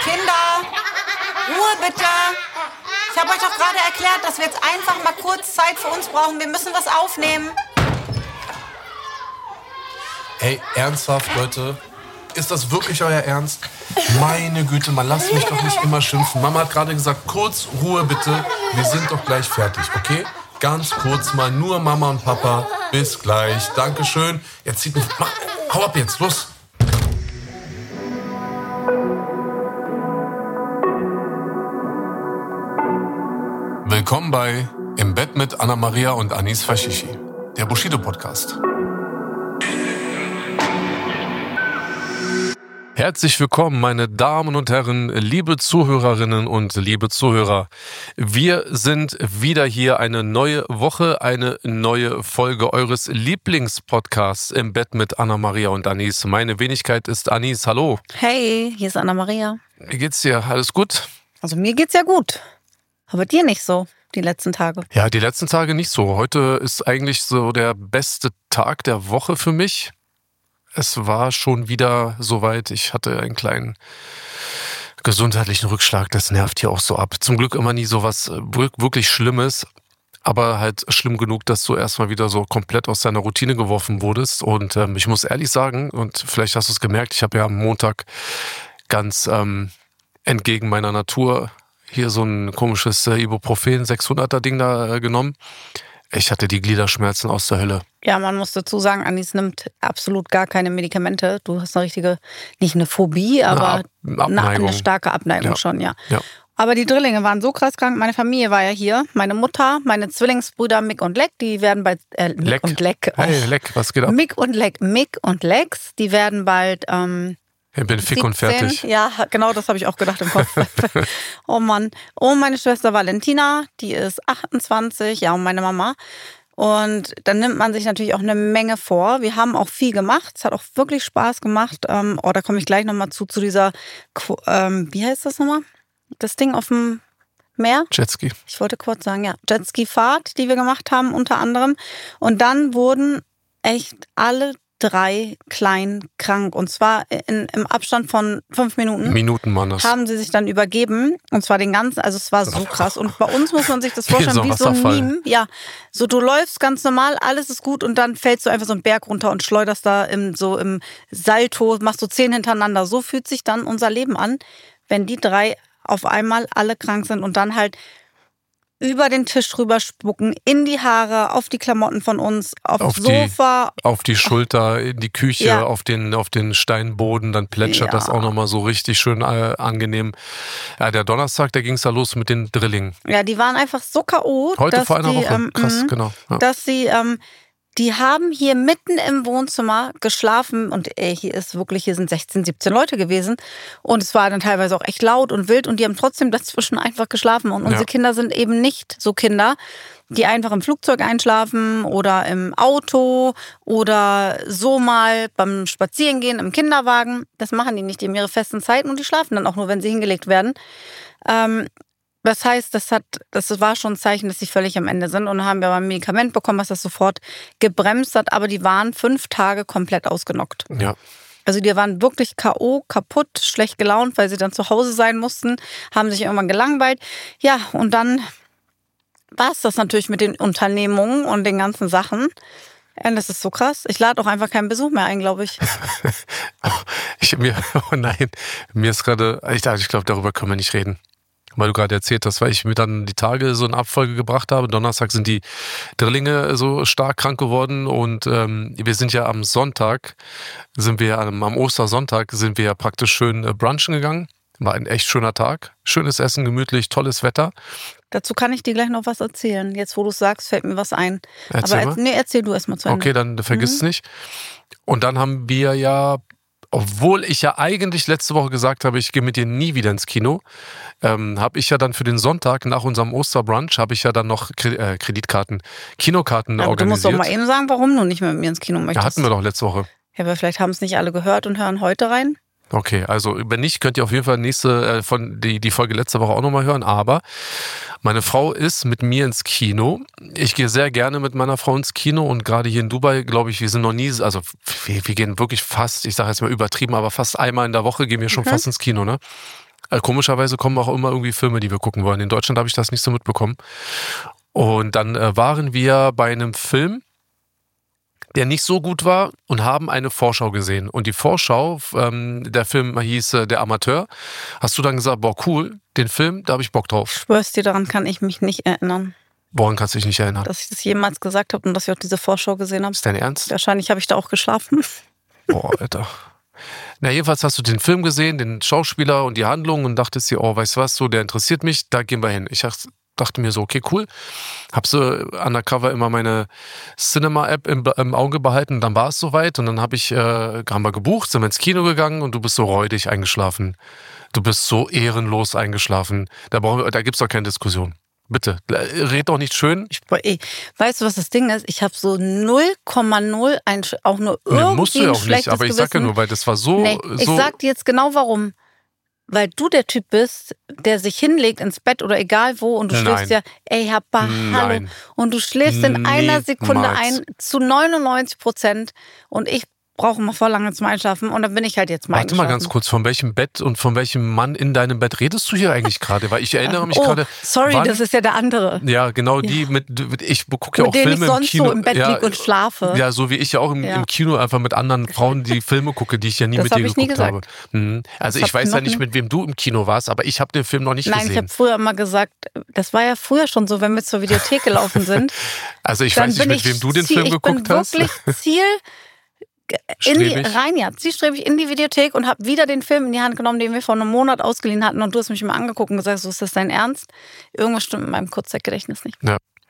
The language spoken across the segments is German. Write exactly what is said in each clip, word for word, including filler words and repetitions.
Kinder, Ruhe bitte. Ich habe euch doch gerade erklärt, dass wir jetzt einfach mal kurz Zeit für uns brauchen. Wir müssen was aufnehmen. Ey, ernsthaft, Leute? Ist das wirklich euer Ernst? Meine Güte, man lasst mich doch nicht immer schimpfen. Mama hat gerade gesagt, kurz Ruhe bitte. Wir sind doch gleich fertig, okay? Ganz kurz mal, nur Mama und Papa. Bis gleich. Dankeschön. Jetzt zieht mich... Mach, hau ab jetzt, los. Willkommen bei Im Bett mit Anna-Maria und Anis Fashishi, der Bushido-Podcast. Herzlich willkommen, meine Damen und Herren, liebe Zuhörerinnen und liebe Zuhörer. Wir sind wieder hier, eine neue Woche, eine neue Folge eures Lieblingspodcasts Im Bett mit Anna-Maria und Anis. Meine Wenigkeit ist Anis, hallo. Hey, hier ist Anna-Maria. Wie geht's dir? Alles gut? Also mir geht's ja gut, aber dir nicht so, die letzten Tage. Ja, die letzten Tage nicht so. Heute ist eigentlich so der beste Tag der Woche für mich. Es war schon wieder soweit. Ich hatte einen kleinen gesundheitlichen Rückschlag. Das nervt hier auch so ab. Zum Glück immer nie so was wirklich Schlimmes. Aber halt schlimm genug, dass du erstmal wieder so komplett aus deiner Routine geworfen wurdest. Und ähm, ich muss ehrlich sagen, und vielleicht hast du es gemerkt, ich habe ja am Montag ganz ähm, entgegen meiner Natur hier so ein komisches äh, Ibuprofen sechshunderter Ding da äh, genommen. Ich hatte die Gliederschmerzen aus der Hölle. Ja, man muss dazu sagen, Anis nimmt absolut gar keine Medikamente. Du hast eine richtige, nicht eine Phobie, aber eine, Ab- Abneigung. eine starke Abneigung Ja. schon, ja. Ja. Aber die Drillinge waren so krass krank. Meine Familie war ja hier. Meine Mutter, meine Zwillingsbrüder Mick und Leck, die werden bald... Äh, Mick Leck. und Leck. Hey, Leck, was geht ab? Mick und Leck. Mick und Lex, die werden bald... Ähm, Ich bin fick und siebzehn. fertig. Ja, genau, das habe ich auch gedacht im Kopf. Oh Mann. Und meine Schwester Valentina, die ist achtundzwanzig. Ja, und meine Mama. Und dann nimmt man sich natürlich auch eine Menge vor. Wir haben auch viel gemacht. Es hat auch wirklich Spaß gemacht. Ähm, oh, da komme ich gleich nochmal zu, zu dieser, ähm, wie heißt das nochmal? Das Ding auf dem Meer? Jetski. Ich wollte kurz sagen, ja. Jetski-Fahrt, die wir gemacht haben, unter anderem. Und dann wurden echt alle drei klein krank. Und zwar in, im Abstand von fünf Minuten. Minuten waren das. Haben sie sich dann übergeben. Und zwar den ganzen, also es war so krass. Und bei uns muss man sich das vorstellen, Wie so ein wie so ein Wasserfall. Meme. Ja, so du läufst ganz normal, alles ist gut und dann fällst du einfach so einen Berg runter und schleuderst da im, so im Salto, machst du zehn hintereinander. So fühlt sich dann unser Leben an, wenn die drei auf einmal alle krank sind und dann halt über den Tisch drüber spucken, in die Haare, auf die Klamotten von uns, aufs Auf Sofa. Die, auf die Schulter, in die Küche, Ja. auf den, auf den Steinboden, dann plätschert Ja. das auch nochmal so richtig schön äh, angenehm. Ja, der Donnerstag, da ging es ja los mit den Drillingen. Ja, die waren einfach so K O, Heute dass vor einer die, Woche. ähm, Krass, mhm, genau. Ja. dass sie, ähm, die haben hier mitten im Wohnzimmer geschlafen und ey, hier ist wirklich, hier sind sechzehn, siebzehn Leute gewesen und es war dann teilweise auch echt laut und wild und die haben trotzdem dazwischen einfach geschlafen und unsere Ja. Kinder sind eben nicht so Kinder, die einfach im Flugzeug einschlafen oder im Auto oder so mal beim Spazierengehen im Kinderwagen. Das machen die nicht, die haben ihre festen Zeiten und die schlafen dann auch nur, wenn sie hingelegt werden. Ähm, Das heißt, das hat, das war schon ein Zeichen, dass sie völlig am Ende sind und haben wir aber ein Medikament bekommen, was das sofort gebremst hat, aber die waren fünf Tage komplett ausgenockt. Ja. Also die waren wirklich K O, kaputt, schlecht gelaunt, weil sie dann zu Hause sein mussten, haben sich irgendwann gelangweilt. Ja, und dann war es das natürlich mit den Unternehmungen und den ganzen Sachen. Ja, das ist so krass. Ich lade auch einfach keinen Besuch mehr ein, glaube ich. Ich, mir, oh nein, mir ist gerade, ich, ich glaube, darüber können wir nicht reden. Weil du gerade erzählt hast, weil ich mir dann die Tage so in Abfolge gebracht habe. Donnerstag sind die Drillinge so stark krank geworden und ähm, wir sind ja am Sonntag, sind wir am, am Ostersonntag sind wir ja praktisch schön äh, brunchen gegangen. War ein echt schöner Tag. Schönes Essen, gemütlich, tolles Wetter. Dazu kann ich dir gleich noch was erzählen. Jetzt, wo du es sagst, fällt mir was ein. Erzähl Aber mal. erz- nee, erzähl du erst mal zu Ende. Okay, dann vergiss es nicht. Und dann haben wir ja, obwohl ich ja eigentlich letzte Woche gesagt habe, ich gehe mit dir nie wieder ins Kino, ähm, habe ich ja dann für den Sonntag nach unserem Osterbrunch, habe ich ja dann noch Kre- äh, Kreditkarten, Kinokarten Aber du musst organisiert. doch mal eben sagen, warum du nicht mehr mit mir ins Kino Ja, möchtest. hatten wir doch letzte Woche. Ja, aber vielleicht haben es nicht alle gehört und hören heute rein. Okay, also wenn nicht, könnt ihr auf jeden Fall nächste äh, von die die Folge letzte Woche auch nochmal hören. Aber meine Frau ist mit mir ins Kino. Ich gehe sehr gerne mit meiner Frau ins Kino und gerade hier in Dubai, glaube ich, wir sind noch nie, also wir, wir gehen wirklich fast, ich sage jetzt mal übertrieben, aber fast einmal in der Woche gehen wir schon Mhm. fast ins Kino, ne? Also komischerweise kommen auch immer irgendwie Filme, die wir gucken wollen. In Deutschland habe ich das nicht so mitbekommen. Und dann äh, waren wir bei einem Film, der nicht so gut war und haben eine Vorschau gesehen. Und die Vorschau, ähm, der Film hieß äh, Der Amateur. Hast du dann gesagt, boah cool, den Film, da habe ich Bock drauf. Schwörst dir, daran kann ich mich nicht erinnern. Woran kannst du dich nicht erinnern? Dass ich das jemals gesagt habe und dass ich auch diese Vorschau gesehen habe. Ist dein Ernst? Wahrscheinlich habe ich da auch geschlafen. Boah, Alter. Na, jedenfalls hast du den Film gesehen, den Schauspieler und die Handlung und dachtest dir, oh, weißt du was, so, der interessiert mich, da gehen wir hin. Ich dachte mir so, okay, cool. Hab so undercover immer meine Cinema-App im, im Auge behalten und dann war es soweit und dann hab ich, äh, haben wir gebucht, sind wir ins Kino gegangen und du bist so räudig eingeschlafen. Du bist so ehrenlos eingeschlafen. Da, brauchen wir, da gibt's doch keine Diskussion. Bitte, red doch nicht schön. Ich, ey, weißt du, was das Ding ist? Ich habe so null Komma null ein, auch nur irgendwie nee, musst du ja auch nicht, aber ich Gewissen. sag ja nur, weil das war so... Nee, ich so sag dir jetzt genau warum. Weil du der Typ bist, der sich hinlegt ins Bett oder egal wo und du Nein. schläfst ja, ey, Happa, hallo. Nein. Und du schläfst in einer Sekunde Niemals. ein zu neunundneunzig Prozent und ich brauche immer voll lange zum Einschlafen und dann bin ich halt jetzt mal Warte mal ganz kurz, von welchem Bett und von welchem Mann in deinem Bett redest du hier eigentlich gerade? Weil ich erinnere mich oh, gerade... sorry, wann, das ist ja der andere. Ja, genau, die Ja. mit, ich gucke ja Mit auch dem Filme ich sonst im Kino. so im Bett ja, liege und schlafe. Ja, so wie ich ja auch im, Ja. im Kino einfach mit anderen Frauen die Filme gucke, die ich ja nie Das mit hab dir ich nie geguckt habe. gesagt. Mhm. Also Das ich hab weiß ich ja noch nicht, nie- mit wem du im Kino warst, aber ich habe den Film noch nicht Nein, ich gesehen. habe früher immer gesagt, das war ja früher schon so, wenn wir zur Videothek gelaufen sind. Also ich dann weiß nicht, bin mit ich wem du den Ziel, Film geguckt ich bin hast. wirklich Ziel in die, Strebig. rein, ja, zielstrebig in die Videothek und habe wieder den Film in die Hand genommen, den wir vor einem Monat ausgeliehen hatten und du hast mich immer angeguckt und gesagt, so ist das dein Ernst? Irgendwas stimmt mit meinem Kurzzeitgedächtnis nicht.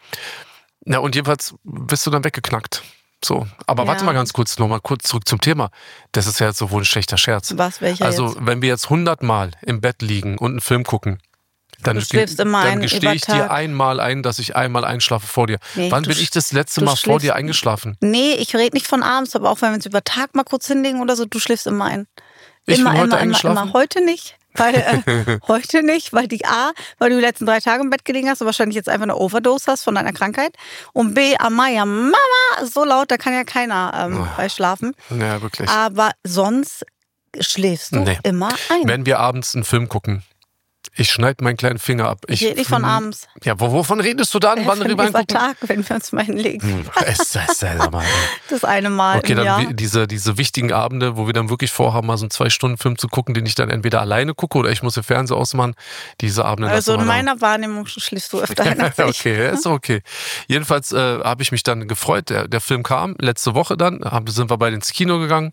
Na und jedenfalls bist du dann weggeknackt. So, aber Ja. warte mal ganz kurz, nochmal kurz zurück zum Thema. Das ist ja jetzt so wohl ein schlechter Scherz. Was, welcher Also jetzt? wenn wir jetzt hundert Mal im Bett liegen und einen Film gucken, dann, Du schläfst immer dann ein gestehe ich über dir Tag. einmal ein, dass ich einmal einschlafe vor dir. Nee, Wann du bin sch- ich das letzte du Mal vor schläfst- dir eingeschlafen? Nee, ich rede nicht von abends, aber auch wenn wir uns über Tag mal kurz hinlegen oder so, du schläfst immer ein. Ich immer, bin heute immer, immer, eingeschlafen? immer. Heute nicht. Weil, äh, heute nicht, weil die A, weil du die letzten drei Tage im Bett gelegen hast und wahrscheinlich jetzt einfach eine Overdose hast von deiner Krankheit. Und B, Amaya, Mama, so laut, da kann ja keiner ähm, Oh. bei schlafen. Ja, wirklich. Aber sonst schläfst du Nee. immer ein. Wenn wir abends einen Film gucken, ich schneide meinen kleinen Finger ab. ich rede nicht von abends. Ja, wo, wovon redest du dann? Ja, Wann von rüber über gucken? Tag, wenn wir uns mal hinlegen. Hm, es ist selber mal. Das eine Mal Okay, im dann Jahr. wie- diese, diese wichtigen Abende, wo wir dann wirklich vorhaben, mal so einen Zwei-Stunden-Film zu gucken, den ich dann entweder alleine gucke oder ich muss den Fernseher ausmachen. Diese Abende Also lassen in wir dann. meiner Wahrnehmung schläfst du öfter ein als ich. Okay, ist okay. Jedenfalls äh, habe ich mich dann gefreut. Der, der Film kam letzte Woche dann, haben, sind wir beide ins Kino gegangen.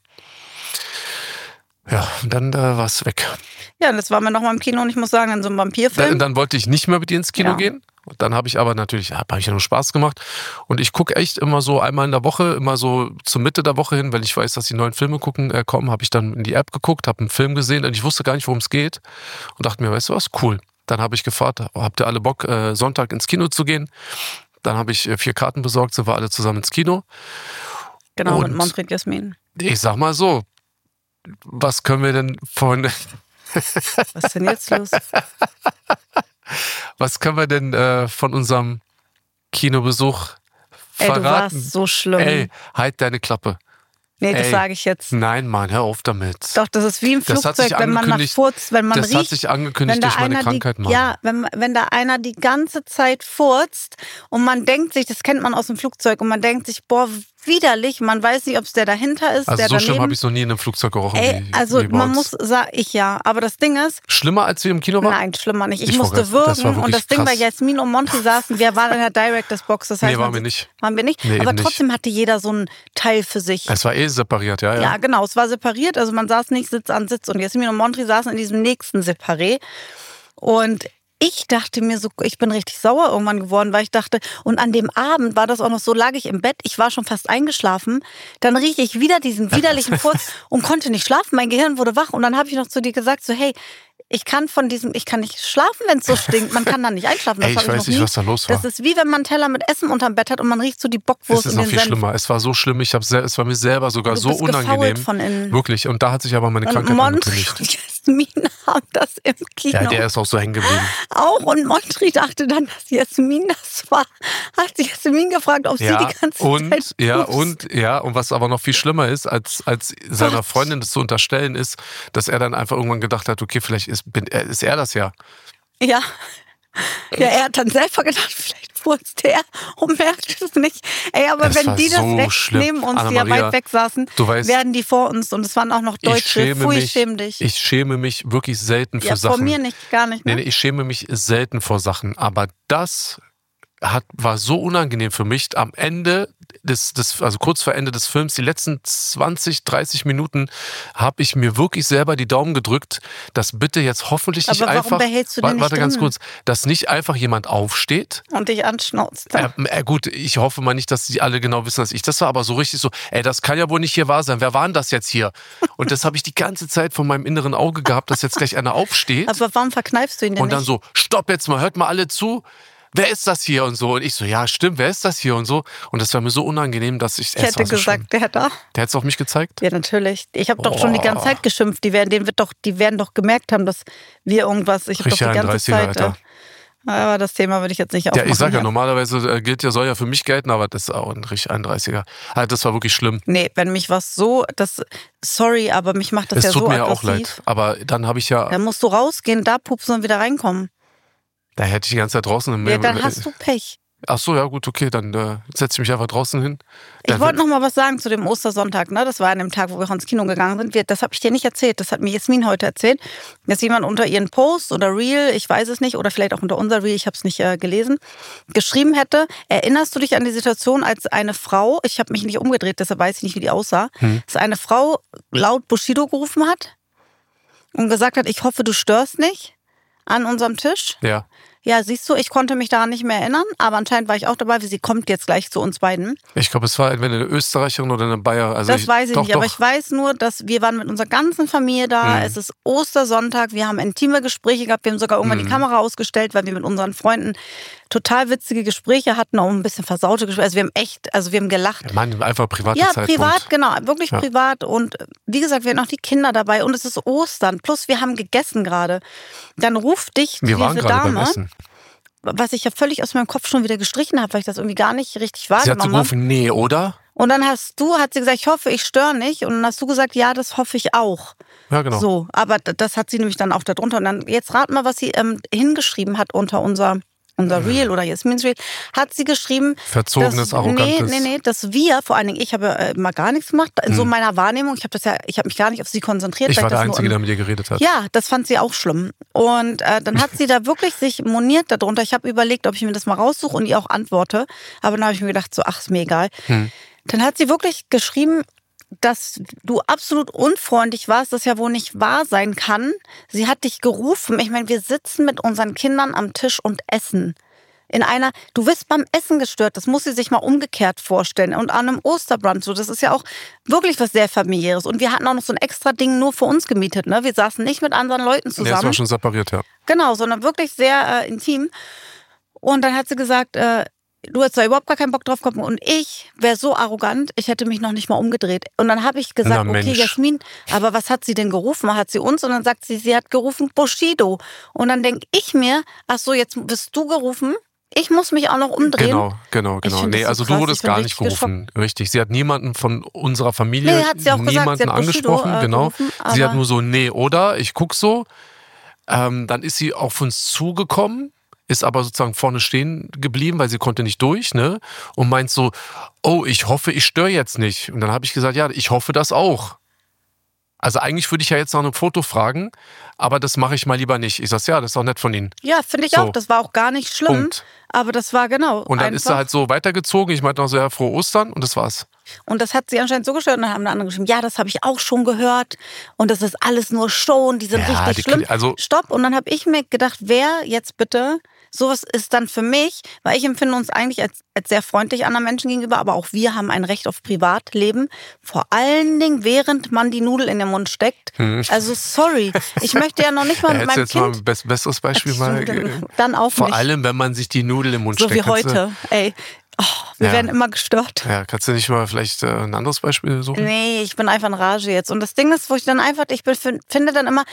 Ja, und dann äh, war es weg. Ja, das waren wir noch mal im Kino und ich muss sagen, in so einem Dann, Vampirfilm. dann wollte ich nicht mehr mit dir ins Kino Ja. gehen. Und dann habe ich aber natürlich, ja, habe ich ja nur Spaß gemacht. Und ich gucke echt immer so einmal in der Woche, immer so zur Mitte der Woche hin, weil ich weiß, dass die neuen Filme gucken, äh, kommen, habe ich dann in die App geguckt, habe einen Film gesehen und ich wusste gar nicht, worum es geht. Und dachte mir, weißt du was, cool. Dann habe ich gefragt, habt ihr alle Bock, äh, Sonntag ins Kino zu gehen? Dann habe ich äh, vier Karten besorgt, sind wir alle zusammen ins Kino. Genau, mit und- Manfred Jasmin. Ich sag mal so, was können wir denn von, Was ist denn jetzt los? was können wir denn äh, von unserem Kinobesuch Ey, du verraten? warst so schlimm. Ey, halt deine Klappe. nee, das ey. sage ich jetzt. Nein, Mann, hör auf damit. Doch, das ist wie im Das hat sich Flugzeug, wenn man nach angekündigt- furzt, wenn man das riecht. hat sich angekündigt wenn da durch meine einer Krankheit, die, Mann. Ja, wenn, wenn da einer die ganze Zeit furzt und man denkt sich, das kennt man aus dem Flugzeug, und man denkt sich, boah, widerlich, man weiß nicht, ob es der dahinter ist, Also der so schlimm daneben. habe ich es noch nie in einem Flugzeug gerochen. Ey, wie, also wie bei man uns. muss, sag ich ja, aber das Ding ist, Schlimmer als wir im Kino waren? nein, schlimmer nicht. Ich, Ich musste wollte- das war würgen und wirklich das Ding bei krass. Jasmin und Monty saßen, wir waren in der Directors Box, das heißt, Nee, waren man wir sitzt- nicht. Waren wir nicht, Nee, aber eben nicht. trotzdem hatte jeder so einen Teil für sich. Es war eh separiert, ja, ja. Ja, genau, es war separiert, also man saß nicht Sitz an Sitz und Jasmin und Montri saßen in diesem nächsten Separé und ich dachte mir so, ich bin richtig sauer irgendwann geworden, weil ich dachte, und an dem Abend war das auch noch so, lag ich im Bett, ich war schon fast eingeschlafen, dann riech ich wieder diesen widerlichen Furz und konnte nicht schlafen, mein Gehirn wurde wach und dann habe ich noch zu dir gesagt, so hey, ich kann von diesem, ich kann nicht schlafen, wenn es so stinkt, man kann dann nicht einschlafen. Das Ey, ich hab weiß noch nicht, nie. was da los war. Das ist wie wenn man einen Teller mit Essen unterm Bett hat und man riecht so die Es Bockwurst ist und noch den viel Senf. schlimmer. Es war so schlimm, ich hab's sehr, es war mir selber sogar Du so bist gefault unangenehm. von innen. Wirklich. Und da hat sich aber meine Und Krankheit Montri angekündigt. und Jasmin haben das im Kino. Ja, der ist auch so hängen geblieben. Auch, und Montri dachte dann, dass Jasmin das war. Hat sich Jasmin gefragt, ob Ja, sie die ganze und, Zeit... ja, Ups. und, ja, und was aber noch viel schlimmer ist, als, als seiner Gott. Freundin das zu unterstellen, ist, dass er dann einfach irgendwann gedacht hat, okay, vielleicht ist, bin, äh, ist er das ja. Ja. Ja, er hat dann selber gedacht, vielleicht furzt er und merkt es nicht. Ey, aber Es wenn war die das so rechts schlimm. neben uns, die ja Anna-Maria, weit weg saßen, du weißt, werden die vor uns und es waren auch noch Ich Deutsche. schäme Pfui, mich, schäm dich. ich schäme mich wirklich selten für ja, Sachen. vor mir nicht, gar nicht. Ne? Nee, nee, ich schäme mich selten vor Sachen, aber das hat, war so unangenehm für mich. Am Ende des, des, also kurz vor Ende des Films, die letzten zwanzig, dreißig Minuten, habe ich mir wirklich selber die Daumen gedrückt, dass bitte jetzt hoffentlich nicht Aber warum einfach, behältst du den warte, warte nicht ganz drin? kurz, dass nicht einfach jemand aufsteht. Und dich anschnauzt. Äh, äh, gut, ich hoffe mal nicht, dass die alle genau wissen, dass ich das war, aber so richtig so, ey, das kann ja wohl nicht hier wahr sein. Wer war denn das jetzt hier? Und das habe ich die ganze Zeit von meinem inneren Auge gehabt, dass jetzt gleich einer aufsteht. Aber warum verkneifst du ihn denn Und dann nicht? so, stopp jetzt mal, hört mal alle zu. Wer ist das hier und so? Und ich so, ja, stimmt, wer ist das hier und so? Und das war mir so unangenehm, dass ich... Ich hätte so gesagt, der da. Der hat es auf mich gezeigt? Ja, natürlich. Ich habe doch schon die ganze Oh. Zeit geschimpft. Die werden, denen wird doch, die werden doch gemerkt haben, dass wir irgendwas... Ich habe doch die Richtig ganze einunddreißiger, Zeit... Alter. Äh, aber das Thema würde ich jetzt nicht aufmachen. Ja, ich sag ja, hier. normalerweise äh, gilt ja, soll ja für mich gelten, aber das ist auch ein richtig einunddreißiger. Also das war wirklich schlimm. Nee, wenn mich was so... das Sorry, aber mich macht das Es ja tut so mir ja aggressiv. auch leid. Aber dann habe ich ja, Dann musst du rausgehen, da pupsen und wieder reinkommen. da hätte ich die ganze Zeit draußen im Ja, dann hast du Pech. Ach so, ja gut, okay, dann äh, setze ich mich einfach draußen hin. Ich Dann- wollte noch mal was sagen zu dem Ostersonntag. Ne? Das war an dem Tag, wo wir auch ins Kino gegangen sind. Wir, das habe ich dir nicht erzählt. Das hat mir Jasmin heute erzählt. Dass jemand unter ihren Post oder Reel, ich weiß es nicht, oder vielleicht auch unter unser Reel, ich habe es nicht äh, gelesen, geschrieben hätte, erinnerst du dich an die Situation, als eine Frau, ich habe mich nicht umgedreht, deshalb weiß ich nicht, wie die aussah, Hm. dass eine Frau laut Bushido gerufen hat und gesagt hat, ich hoffe, du störst nicht an unserem Tisch. Ja. Ja, siehst du, ich konnte mich daran nicht mehr erinnern, aber anscheinend war ich auch dabei, wie sie kommt jetzt gleich zu uns beiden. Ich glaube, es war entweder eine Österreicherin oder eine Bayer. Also Das ich, weiß ich doch, nicht, aber doch. ich weiß nur, dass wir waren mit unserer ganzen Familie da. Mhm. Es ist Ostersonntag, wir haben intime Gespräche gehabt, wir haben sogar irgendwann Mhm. die Kamera ausgestellt, weil wir mit unseren Freunden total witzige Gespräche hatten, auch ein bisschen versaute Gespräche. Also wir haben echt, also wir haben gelacht. Ja, Mann, einfach private Ja, Zeitpunkt. privat, genau, wirklich Ja. privat. Und wie gesagt, wir hatten auch die Kinder dabei und es ist Ostern. Plus wir haben gegessen gerade. Dann ruft dich Wir waren diese gerade beim Dame, Essen. was ich ja völlig aus meinem Kopf schon wieder gestrichen habe, weil ich das irgendwie gar nicht richtig Sie hat so wahrgenommen habe. gerufen, nee, oder? Und dann hast du, hat sie gesagt, ich hoffe, ich störe nicht. Und dann hast du gesagt, ja, das hoffe ich auch. Ja, genau. So, aber d- das hat sie nämlich dann auch darunter. Und dann, jetzt rat mal, was sie ähm, hingeschrieben hat unter unser, unser Reel oder Jasmin's Reel. Hat sie geschrieben, Verzogenes, dass, arrogantes. nee, nee, nee, dass wir, vor allen Dingen, ich habe äh, mal gar nichts gemacht. In so meiner Wahrnehmung, ich habe das ja, ich habe mich gar nicht auf sie konzentriert. Ich weil war der das nur Einzige, im- der mit ihr geredet hat. Ja, das fand sie auch schlimm. Und äh, dann hat sie da wirklich sich moniert darunter. Ich habe überlegt, ob ich mir das mal raussuche und ihr auch antworte. Aber dann habe ich mir gedacht, so, ach, ist mir egal. Hm. Dann hat sie wirklich geschrieben, dass du absolut unfreundlich warst, das ja wohl nicht wahr sein kann. Sie hat dich gerufen. Ich meine, wir sitzen mit unseren Kindern am Tisch und essen. In einer, du wirst beim Essen gestört, das muss sie sich mal umgekehrt vorstellen. Und an einem Osterbrunch, so, das ist ja auch wirklich was sehr familiäres. Und wir hatten auch noch so ein extra Ding nur für uns gemietet, ne? Wir saßen nicht mit anderen Leuten Nee, das zusammen. war schon separiert, ja. Genau, sondern wirklich sehr äh, intim. Und dann hat sie gesagt, äh, du hast da überhaupt gar keinen Bock drauf gehabt. Und ich wäre so arrogant, ich hätte mich noch nicht mal umgedreht. Und dann habe ich gesagt, Na, okay, Mensch. Jasmin, aber was hat sie denn gerufen? Hat sie uns? Und dann sagt sie, sie hat gerufen Bushido. Und dann denke ich mir, ach so, jetzt bist du gerufen. Ich muss mich auch noch umdrehen. Genau, genau, Ich genau. find das Nee, so also krass, du wurdest ich bin gar nicht richtig gerufen. Richtig. Sie hat niemanden von unserer Familie, Nee, hat sie auch gesagt, niemanden sie hat Bushido, angesprochen, äh, genau. gerufen, Sie hat aber- nur so, nee, oder? Ich guck so. Ähm, dann ist sie auf uns zugekommen, ist aber sozusagen vorne stehen geblieben, weil sie konnte nicht durch, ne? Und meint so, oh, ich hoffe, ich störe jetzt nicht. Und dann habe ich gesagt, ja, ich hoffe das auch. Also eigentlich würde ich ja jetzt nach einem Foto fragen, aber das mache ich mal lieber nicht. Ich sag, ja, das ist auch nett von Ihnen. Ja, finde ich So. auch. Das war auch gar nicht schlimm. Punkt. Aber das war genau. Und dann einfach. ist er halt so weitergezogen. Ich meinte noch so, ja, frohe Ostern und das war's. Und das hat sie anscheinend so gestört. Und dann haben eine andere geschrieben, ja, das habe ich auch schon gehört. Und das ist alles nur Show und die sind Ja, richtig die- schlimm. also- Stopp. Und dann habe ich mir gedacht, wer jetzt bitte, sowas ist dann für mich, weil ich empfinde uns eigentlich als, als sehr freundlich anderen Menschen gegenüber, aber auch wir haben ein Recht auf Privatleben. Vor allen Dingen, während man die Nudel in den Mund steckt. Also sorry, ich möchte ja noch nicht mal Ja, mit hättest du meinem jetzt mal Kind... ein bess- besseres Beispiel mal. äh, Dann auch Vor nicht. allem, wenn man sich die Nudel im Mund So steckt. wie Kannst du- heute. Ey, oh, wir Ja. werden immer gestört. Ja, kannst du nicht mal vielleicht äh, ein anderes Beispiel suchen? Nee, ich bin einfach in Rage jetzt. Und das Ding ist, wo ich dann einfach, ich bin, finde dann immer,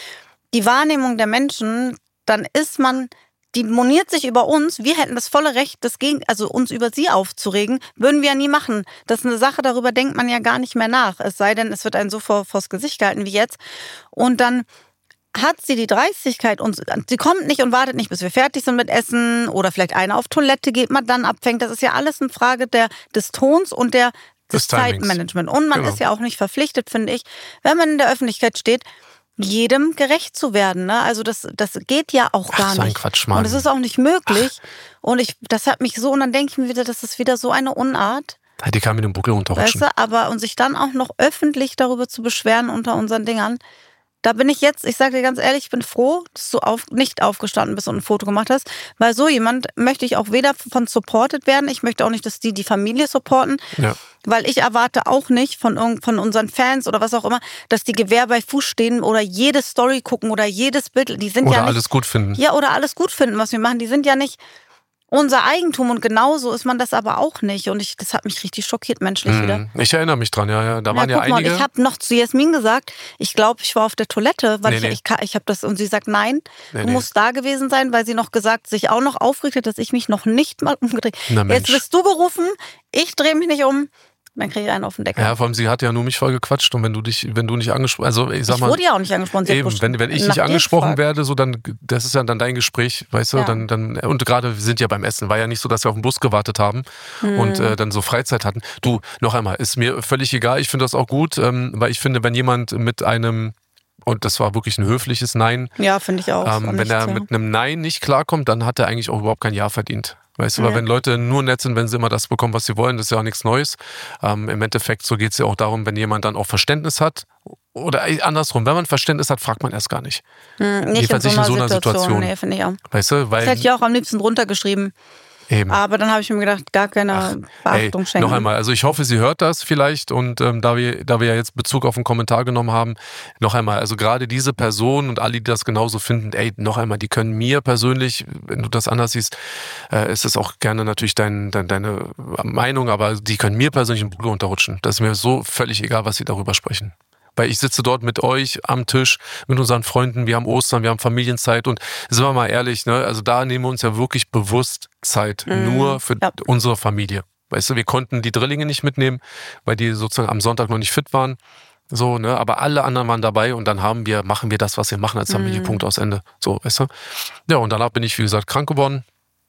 die Wahrnehmung der Menschen, dann ist man, die moniert sich über uns, wir hätten das volle Recht, das gegen, also uns über sie aufzuregen, würden wir ja nie machen. Das ist eine Sache, darüber denkt man ja gar nicht mehr nach. Es sei denn, es wird einem so vor, vors Gesicht gehalten wie jetzt. Und dann hat sie die Dreistigkeit, uns, sie kommt nicht und wartet nicht, bis wir fertig sind mit Essen oder vielleicht einer auf Toilette geht, man dann abfängt. Das ist ja alles eine Frage der, des Tons und der, des, des Zeitmanagements. Und man genau. ist ja auch nicht verpflichtet, finde ich, wenn man in der Öffentlichkeit steht, jedem gerecht zu werden. Ne? Also das, das geht ja auch gar Ach, so ein nicht. Quatsch, Mann. Und es ist auch nicht möglich. Ach. Und ich, das hat mich so, und dann denke ich mir wieder, das ist wieder so eine Unart. Die kann mit dem Buckel runterrutschen. Weißt du, aber und sich dann auch noch öffentlich darüber zu beschweren unter unseren Dingern, da bin ich jetzt, ich sage dir ganz ehrlich, ich bin froh, dass du auf, nicht aufgestanden bist und ein Foto gemacht hast, weil so jemand möchte ich auch weder von supported werden, ich möchte auch nicht, dass die die Familie supporten, ja. weil ich erwarte auch nicht von, von unseren Fans oder was auch immer, dass die Gewehr bei Fuß stehen oder jede Story gucken oder jedes Bild, die sind oder ja nicht... Oder alles gut finden. Ja, oder alles gut finden, was wir machen, die sind ja nicht... unser Eigentum und genauso ist man das aber auch nicht. Und ich, das hat mich richtig schockiert, menschlich hm. wieder. Ich erinnere mich dran, ja, ja. Da waren ja, ja einige. Mal, ich habe noch zu Jasmin gesagt, ich glaube, ich war auf der Toilette, weil nee, ich, nee. ich, ich habe das, und sie sagt, nein, nee, du nee. musst da gewesen sein, weil sie noch gesagt, sich auch noch aufregt hat, dass ich mich noch nicht mal umgedreht habe. Jetzt bist du gerufen, ich drehe mich nicht um. Dann kriege ich einen auf den Deckel. Ja, vor allem, sie hat ja nur mich voll gequatscht und wenn du dich, wenn du nicht angesprochen, also ich sag mal. Ich wurde ja auch nicht angesprochen. Sie eben, wenn, wenn ich nicht angesprochen werde, so dann, das ist ja dann dein Gespräch, weißt du, ja. dann, dann, und gerade wir sind ja beim Essen, war ja nicht so, dass wir auf den Bus gewartet haben hm. und äh, dann so Freizeit hatten. Du, noch einmal, ist mir völlig egal, ich finde das auch gut, ähm, weil ich finde, wenn jemand mit einem, und das war wirklich ein höfliches Nein. Ja, finde ich auch. Ähm, wenn er mit einem Nein nicht klarkommt, dann hat er eigentlich auch überhaupt kein Ja verdient. Weißt du, weil ja. wenn Leute nur nett sind, wenn sie immer das bekommen, was sie wollen, das ist ja auch nichts Neues. Ähm, Im Endeffekt, so geht es ja auch darum, wenn jemand dann auch Verständnis hat. Oder andersrum, wenn man Verständnis hat, fragt man erst gar nicht. Hm, nicht Jedenfalls in so einer, in so einer Situation. Situation. Nee, finde ich auch. Weißt du, weil, das hätte ich auch am liebsten drunter geschrieben. Eben. Aber dann habe ich mir gedacht, gar keine Ach, Beachtung ey, schenken. Noch einmal, also ich hoffe, sie hört das vielleicht und ähm, da wir da wir ja jetzt Bezug auf einen Kommentar genommen haben, noch einmal, also gerade diese Person und alle, die das genauso finden, ey, noch einmal, die können mir persönlich, wenn du das anders siehst, äh, ist es auch gerne natürlich dein, dein, deine Meinung, aber die können mir persönlich einen Buckel unterrutschen. Das ist mir so völlig egal, was sie darüber sprechen. Weil ich sitze dort mit euch am Tisch, mit unseren Freunden, wir haben Ostern, wir haben Familienzeit und sind wir mal ehrlich, ne, also da nehmen wir uns ja wirklich bewusst Zeit, mhm. nur für ja. unsere Familie. Weißt du, wir konnten die Drillinge nicht mitnehmen, weil die sozusagen am Sonntag noch nicht fit waren. So, ne, aber alle anderen waren dabei und dann haben wir, machen wir das, was wir machen als Familie, mhm. Punkt aus Ende. So, weißt du? Ja, und danach bin ich, wie gesagt, krank geworden.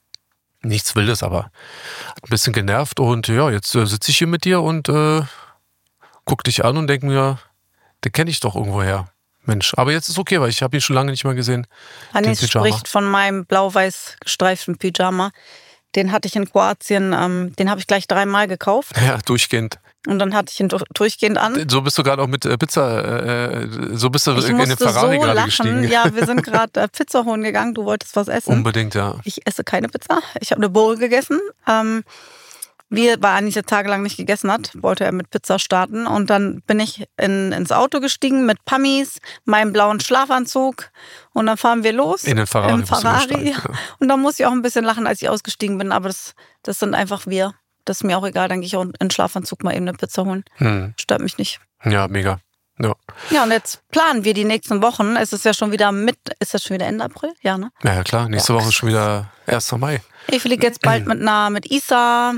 Nichts Wildes, aber ein bisschen genervt und ja, jetzt äh, sitze ich hier mit dir und äh, guck dich an und denke mir, den kenne ich doch irgendwo her. Mensch, aber jetzt ist okay, weil ich habe ihn schon lange nicht mehr gesehen. Hannes spricht von meinem blau-weiß gestreiften Pyjama. Den hatte ich in Kroatien, ähm, den habe ich gleich dreimal gekauft. Ja, durchgehend. Und dann hatte ich ihn durchgehend an. So bist du gerade auch mit äh, Pizza, äh, so bist du ich in den Ferrari so gerade lachen. gestiegen. Ja, wir sind gerade äh, Pizza holen gegangen, du wolltest was essen. Unbedingt, ja. Ich esse keine Pizza, ich habe eine Bowl gegessen. Ähm, Wie weil Anissa tagelang nicht gegessen hat, wollte er mit Pizza starten. Und dann bin ich in, ins Auto gestiegen mit Pammis, meinem blauen Schlafanzug. Und dann fahren wir los. In den Ferrari. Im Ferrari. Ja. Und dann muss ich auch ein bisschen lachen, als ich ausgestiegen bin. Aber das, das sind einfach wir. Das ist mir auch egal. Dann gehe ich auch in den Schlafanzug mal eben eine Pizza holen. Hm. Stört mich nicht. Ja, mega. Ja. Ja, und jetzt planen wir die nächsten Wochen. Es ist ja schon wieder mit, ist das schon wieder Ende April? Ja, ne? Ja, ja klar. Nächste ja. Woche ist schon wieder erster Mai. Ich fliege jetzt bald mit einer, mit Isa,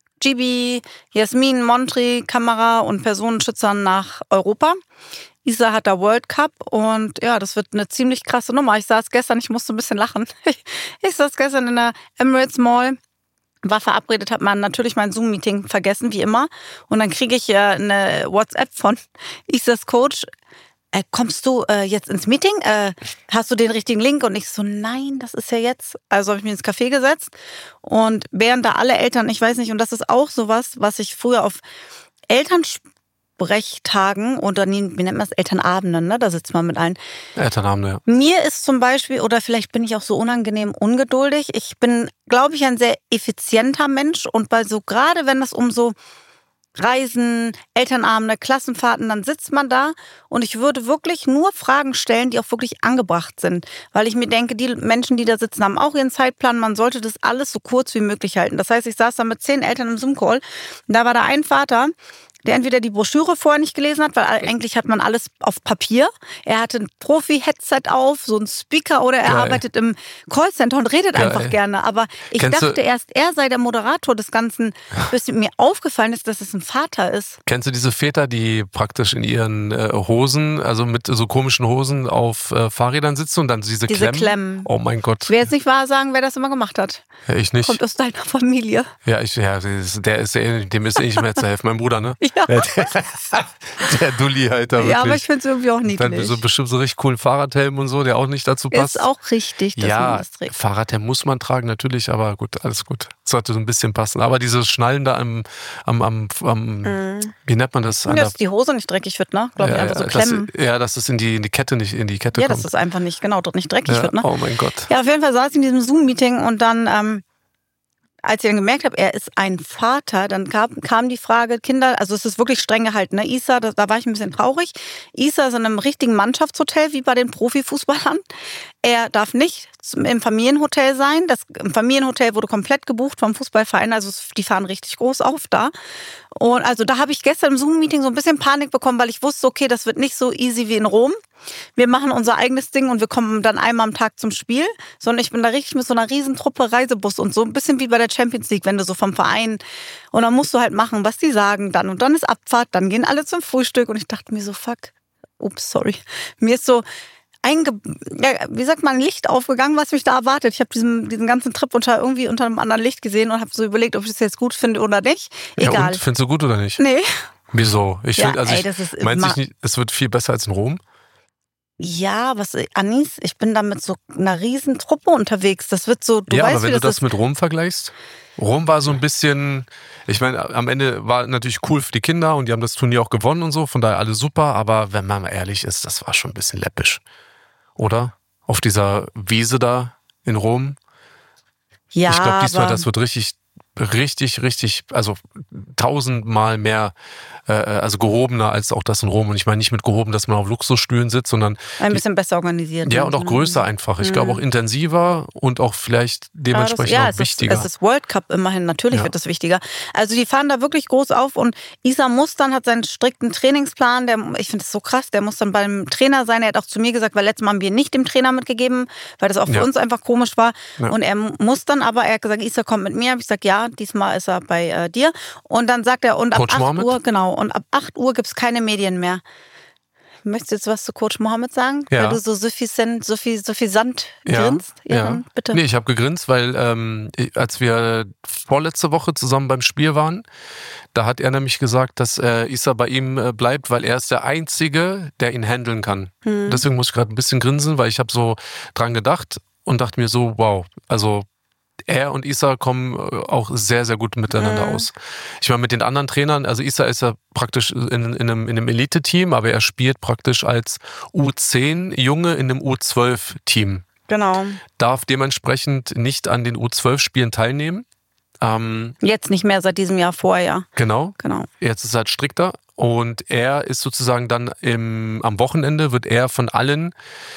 Gibi, Jasmin, Montri, Kamera und Personenschützern nach Europa. Isa hat da World Cup und ja, das wird eine ziemlich krasse Nummer. Ich saß gestern, ich musste ein bisschen lachen. Ich, ich saß gestern in der Emirates Mall, war verabredet, hat man natürlich mein Zoom-Meeting vergessen, wie immer. Und dann kriege ich äh, eine WhatsApp von Isas Coach. Äh, kommst du äh, jetzt ins Meeting? Äh, hast du den richtigen Link? Und ich so, nein, das ist ja jetzt. Also habe ich mich ins Café gesetzt und während da alle Eltern, ich weiß nicht, und das ist auch sowas, was ich früher auf Elternsprechtagen oder wie nennt man das, Elternabenden, ne? Da sitzt man mit allen. Elternabende, ja. Mir ist zum Beispiel, oder vielleicht bin ich auch so unangenehm ungeduldig, ich bin, glaube ich, ein sehr effizienter Mensch und bei so, gerade wenn es um so Reisen, Elternabende, Klassenfahrten, dann sitzt man da und ich würde wirklich nur Fragen stellen, die auch wirklich angebracht sind. Weil ich mir denke, die Menschen, die da sitzen, haben auch ihren Zeitplan. Man sollte das alles so kurz wie möglich halten. Das heißt, ich saß da mit zehn Eltern im Zoom-Call und da war da ein Vater, der entweder die Broschüre vorher nicht gelesen hat, weil eigentlich hat man alles auf Papier. Er hatte ein Profi-Headset auf, so ein Speaker, oder er Geil. arbeitet im Callcenter und redet Geil. einfach gerne. Aber ich Kennst dachte du, erst, er sei der Moderator des Ganzen, bis mir aufgefallen ist, dass es ein Vater ist. Kennst du diese Väter, die praktisch in ihren äh, Hosen, also mit so komischen Hosen auf äh, Fahrrädern sitzen und dann diese, diese Klemmen? Klemmen? Oh mein Gott. Ich will jetzt nicht wahr sagen, wer das immer gemacht hat. Ja, ich nicht. Kommt aus deiner Familie. Ja, ich, ja, der ist ja, dem ist eh nicht mehr zu helfen. Mein Bruder, ne? Ja. Der, der Dulli halt da wirklich. Ja, aber ich finde es irgendwie auch niedlich. Dann so bestimmt so richtig coolen Fahrradhelm und so, der auch nicht dazu passt. Ist auch richtig, dass ja, man das trägt. Fahrradhelm muss man tragen, natürlich, aber gut, alles gut. Sollte so ein bisschen passen. Aber dieses Schnallen da am, am, am, am mm. wie nennt man das? An ja, dass die Hose nicht dreckig wird, ne? Glaube ich, ja, einfach so das, klemmen. Ja, dass es in die, in die Kette nicht in die Kette ja, kommt. Ja, dass es einfach nicht, genau, dort nicht dreckig ja, wird, ne? Oh mein Gott. Ja, auf jeden Fall saß ich in diesem Zoom-Meeting und dann, ähm, als ich dann gemerkt habe, er ist ein Vater, dann kam, kam die Frage, Kinder, also es ist wirklich streng gehalten, ne? Isa, da, da war ich ein bisschen traurig. Isa ist in einem richtigen Mannschaftshotel, wie bei den Profifußballern. Er darf nicht im Familienhotel sein. Das im Familienhotel wurde komplett gebucht vom Fußballverein, also die fahren richtig groß auf da. Und also da habe ich gestern im Zoom-Meeting so ein bisschen Panik bekommen, weil ich wusste, okay, das wird nicht so easy wie in Rom. Wir machen unser eigenes Ding und wir kommen dann einmal am Tag zum Spiel, sondern ich bin da richtig mit so einer Riesentruppe Reisebus und so ein bisschen wie bei der Champions League, wenn du so vom Verein, und dann musst du halt machen, was die sagen dann, und dann ist Abfahrt, dann gehen alle zum Frühstück und ich dachte mir so, fuck, ups, sorry, mir ist so einge, ja, wie sagt man, Licht aufgegangen, was mich da erwartet. Ich habe diesen, diesen ganzen Trip unter irgendwie unter einem anderen Licht gesehen und habe so überlegt, ob ich das jetzt gut finde oder nicht. Egal. Ja, und findest du gut oder nicht? Nee. Wieso? Ich ja, finde, also ey, ich, das ist meinst du nicht, es wird viel besser als in Rom? Ja, was, Anis, ich bin da mit so einer riesen Truppe unterwegs. Das wird so, du ja, weißt, aber wenn wie du das das ist. mit Rom vergleichst, Rom war so ein bisschen, ich meine, am Ende war natürlich cool für die Kinder und die haben das Turnier auch gewonnen und so, von daher alles super, aber wenn man mal ehrlich ist, das war schon ein bisschen läppisch, oder? Auf dieser Wiese da in Rom. Ja, ich glaube, diesmal, aber das wird richtig, richtig, richtig, also tausendmal mehr, äh, also gehobener als auch das in Rom. Und ich meine nicht mit gehoben, dass man auf Luxusstühlen sitzt, sondern ein bisschen die, besser organisiert. Ja, und auch größer einfach. Ich mhm. glaube auch intensiver und auch vielleicht dementsprechend ja, auch es wichtiger. Ist, es ist World Cup immerhin, natürlich ja. wird das wichtiger. Also die fahren da wirklich groß auf und Isa muss dann, hat seinen strikten Trainingsplan, der, ich finde das so krass, der muss dann beim Trainer sein. Er hat auch zu mir gesagt, weil letztes Mal haben wir nicht dem Trainer mitgegeben, weil das auch für ja. uns einfach komisch war. Ja. Und er muss dann aber, er hat gesagt, Isa kommt mit mir. Habe ich gesagt, ja, diesmal ist er bei äh, dir. Und dann sagt er, und ab Coach acht Mohammed? Uhr, genau, und ab acht Uhr gibt es keine Medien mehr. Möchtest du jetzt was zu Coach Mohammed sagen? Ja. Weil du so suffisant, so viel, so viel Sand ja. grinst? Ja, ja. Dann bitte. Nee, ich habe gegrinst, weil ähm, als wir vorletzte Woche zusammen beim Spiel waren, da hat er nämlich gesagt, dass äh, Isa bei ihm äh, bleibt, weil er ist der Einzige, der ihn handeln kann. Hm. Deswegen muss ich gerade ein bisschen grinsen, weil ich habe so dran gedacht und dachte mir so, wow, also er und Isa kommen auch sehr, sehr gut miteinander mhm. aus. Ich meine, mit den anderen Trainern, also Isa ist ja praktisch in, in einem, in einem Elite-Team, aber er spielt praktisch als U zehn Junge in einem U zwölf Team. Genau. Darf dementsprechend nicht an den U zwölf Spielen teilnehmen. Ähm, Jetzt nicht mehr, seit diesem Jahr vorher. Genau. genau. Jetzt ist er halt strikter und er ist sozusagen dann im, am Wochenende wird er von allen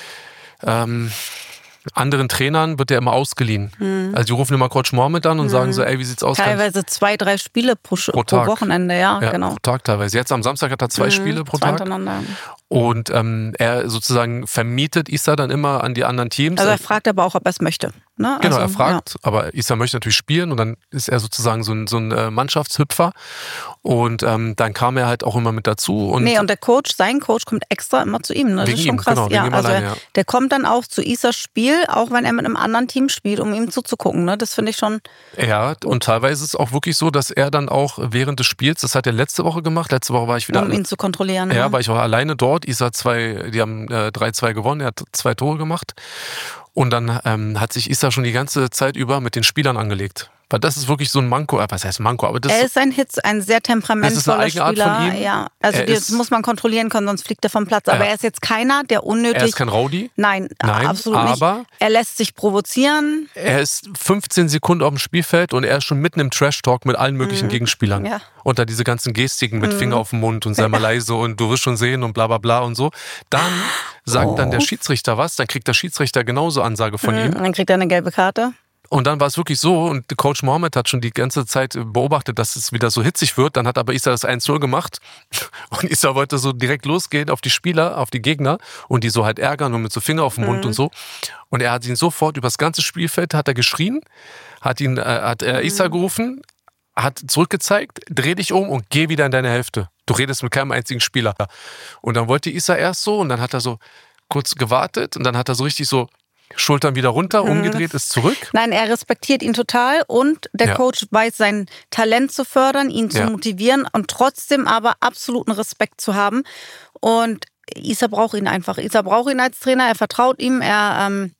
ähm, anderen Trainern wird der immer ausgeliehen. Hm. Also die rufen immer Coach Mohammed an und hm. sagen so, ey, wie sieht's aus? Teilweise zwei, drei Spiele pro, pro, pro Wochenende, ja, ja, genau. Pro Tag teilweise. Jetzt am Samstag hat er zwei hm. Spiele pro zwei Tag. Hintereinander. Und ähm, er sozusagen vermietet Isa dann immer an die anderen Teams. Also er fragt aber auch, ob er es möchte. Ne? Genau, also, er fragt, ja. aber Isa möchte natürlich spielen und dann ist er sozusagen so ein, so ein Mannschaftshüpfer und ähm, dann kam er halt auch immer mit dazu. Und nee, und der Coach, sein Coach kommt extra immer zu ihm. Ne? Das ist schon ihm, krass. Genau, ja, also allein, er, ja. Der kommt dann auch zu Isas Spiel, auch wenn er mit einem anderen Team spielt, um ihm zuzugucken. Ne? Das finde ich schon. Ja, und teilweise ist es auch wirklich so, dass er dann auch während des Spiels, das hat er letzte Woche gemacht, letzte Woche war ich wieder... Um ihn zu kontrollieren. Ja, ja. aber ich war alleine dort. Isa zwei, die haben äh, drei zwei gewonnen, er hat zwei Tore gemacht. Und dann ähm, hat sich Isa schon die ganze Zeit über mit den Spielern angelegt. Weil das ist wirklich so ein Manko, was heißt Manko? Aber das er ist ein Hitz, ein sehr temperamentvoller das ist eine Spieler. Eigenart von ihm. Ja, also das muss man kontrollieren können, sonst fliegt er vom Platz. Aber ja. er ist jetzt keiner, der unnötig... Er ist kein Rowdy? Nein, Nein absolut aber nicht. Er lässt sich provozieren. Er ist fünfzehn Sekunden auf dem Spielfeld und er ist schon mitten im Trash-Talk mit allen möglichen mhm. Gegenspielern. Ja. Und da diese ganzen Gestiken mit mhm. Finger auf dem Mund und sei mal leise und du wirst schon sehen und bla bla bla und so. Dann sagt oh. dann der Schiedsrichter was, dann kriegt der Schiedsrichter genauso Ansage von mhm. ihm. Und dann kriegt er eine gelbe Karte. Und dann war es wirklich so, und Coach Mohammed hat schon die ganze Zeit beobachtet, dass es wieder so hitzig wird. Dann hat aber Issa das eins null gemacht und Issa wollte so direkt losgehen auf die Spieler, auf die Gegner und die so halt ärgern und mit so Finger auf dem Mund mhm. und so. Und er hat ihn sofort übers ganze Spielfeld, hat er geschrien, hat ihn, äh, hat äh, Issa mhm. gerufen, hat zurückgezeigt, dreh dich um und geh wieder in deine Hälfte. Du redest mit keinem einzigen Spieler. Und dann wollte Issa erst so und dann hat er so kurz gewartet und dann hat er so richtig so Schultern wieder runter, umgedreht, ist zurück. Nein, er respektiert ihn total und der ja. Coach weiß, sein Talent zu fördern, ihn zu ja. motivieren und trotzdem aber absoluten Respekt zu haben. Und Issa braucht ihn einfach. Issa braucht ihn als Trainer, er vertraut ihm, er, ähm,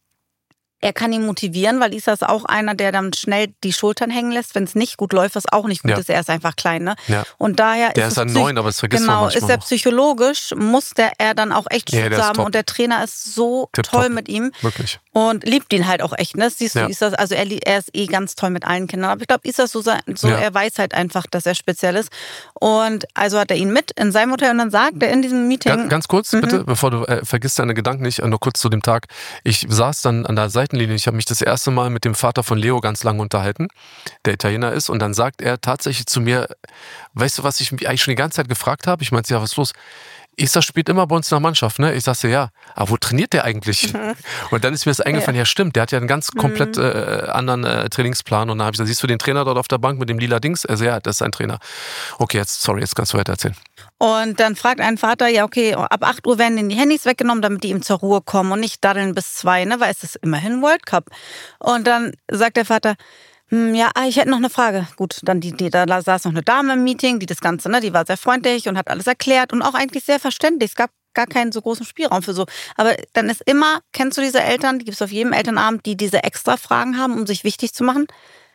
er kann ihn motivieren, weil Issa ist auch einer, der dann schnell die Schultern hängen lässt, wenn es nicht gut läuft, was auch nicht gut ja. ist. Er ist einfach klein, ne? Ja. Und daher der ist ein neun, aber es vergisst man Genau, manchmal ist er noch. Psychologisch, muss der er dann auch echt Schutz ja, haben top. und der Trainer ist so Tip toll top. mit ihm. Wirklich. Und liebt ihn halt auch echt, ne? Siehst du, ja. Issa, also er, er ist eh ganz toll mit allen Kindern. Aber ich glaube, Issa ist so, so ja. er weiß halt einfach, dass er speziell ist. Und also hat er ihn mit in seinem Hotel und dann sagt er in diesem Meeting... Ganz, ganz kurz, mhm. bitte, bevor du äh, vergisst deine Gedanken nicht, nur kurz zu dem Tag. Ich saß dann an der Seitenlinie, ich habe mich das erste Mal mit dem Vater von Leo ganz lange unterhalten, der Italiener ist, und dann sagt er tatsächlich zu mir, weißt du, was ich mich eigentlich schon die ganze Zeit gefragt habe? Ich meinte, ja, was ist los? Issa spielt immer bei uns in der Mannschaft, ne? Ich sagte, ja, aber wo trainiert der eigentlich? Mhm. Und dann ist mir das eingefallen, ja. ja stimmt, der hat ja einen ganz komplett mhm. äh, anderen äh, Trainingsplan. Und dann habe ich gesagt, siehst du den Trainer dort auf der Bank mit dem lila Dings? Also ja, das ist ein Trainer. Okay, jetzt, sorry, jetzt kannst du weiter erzählen. Und dann fragt ein Vater, ja okay, ab acht Uhr werden ihnen die Handys weggenommen, damit die ihm zur Ruhe kommen und nicht daddeln bis zwei, ne? Weil es ist immerhin World Cup. Und dann sagt der Vater, ja, ich hätte noch eine Frage. Gut, dann die, die, da saß noch eine Dame im Meeting, die das Ganze, ne, die war sehr freundlich und hat alles erklärt und auch eigentlich sehr verständlich. Es gab gar keinen so großen Spielraum für so. Aber dann ist immer, kennst du diese Eltern, die gibt es auf jedem Elternabend, die diese extra Fragen haben, um sich wichtig zu machen?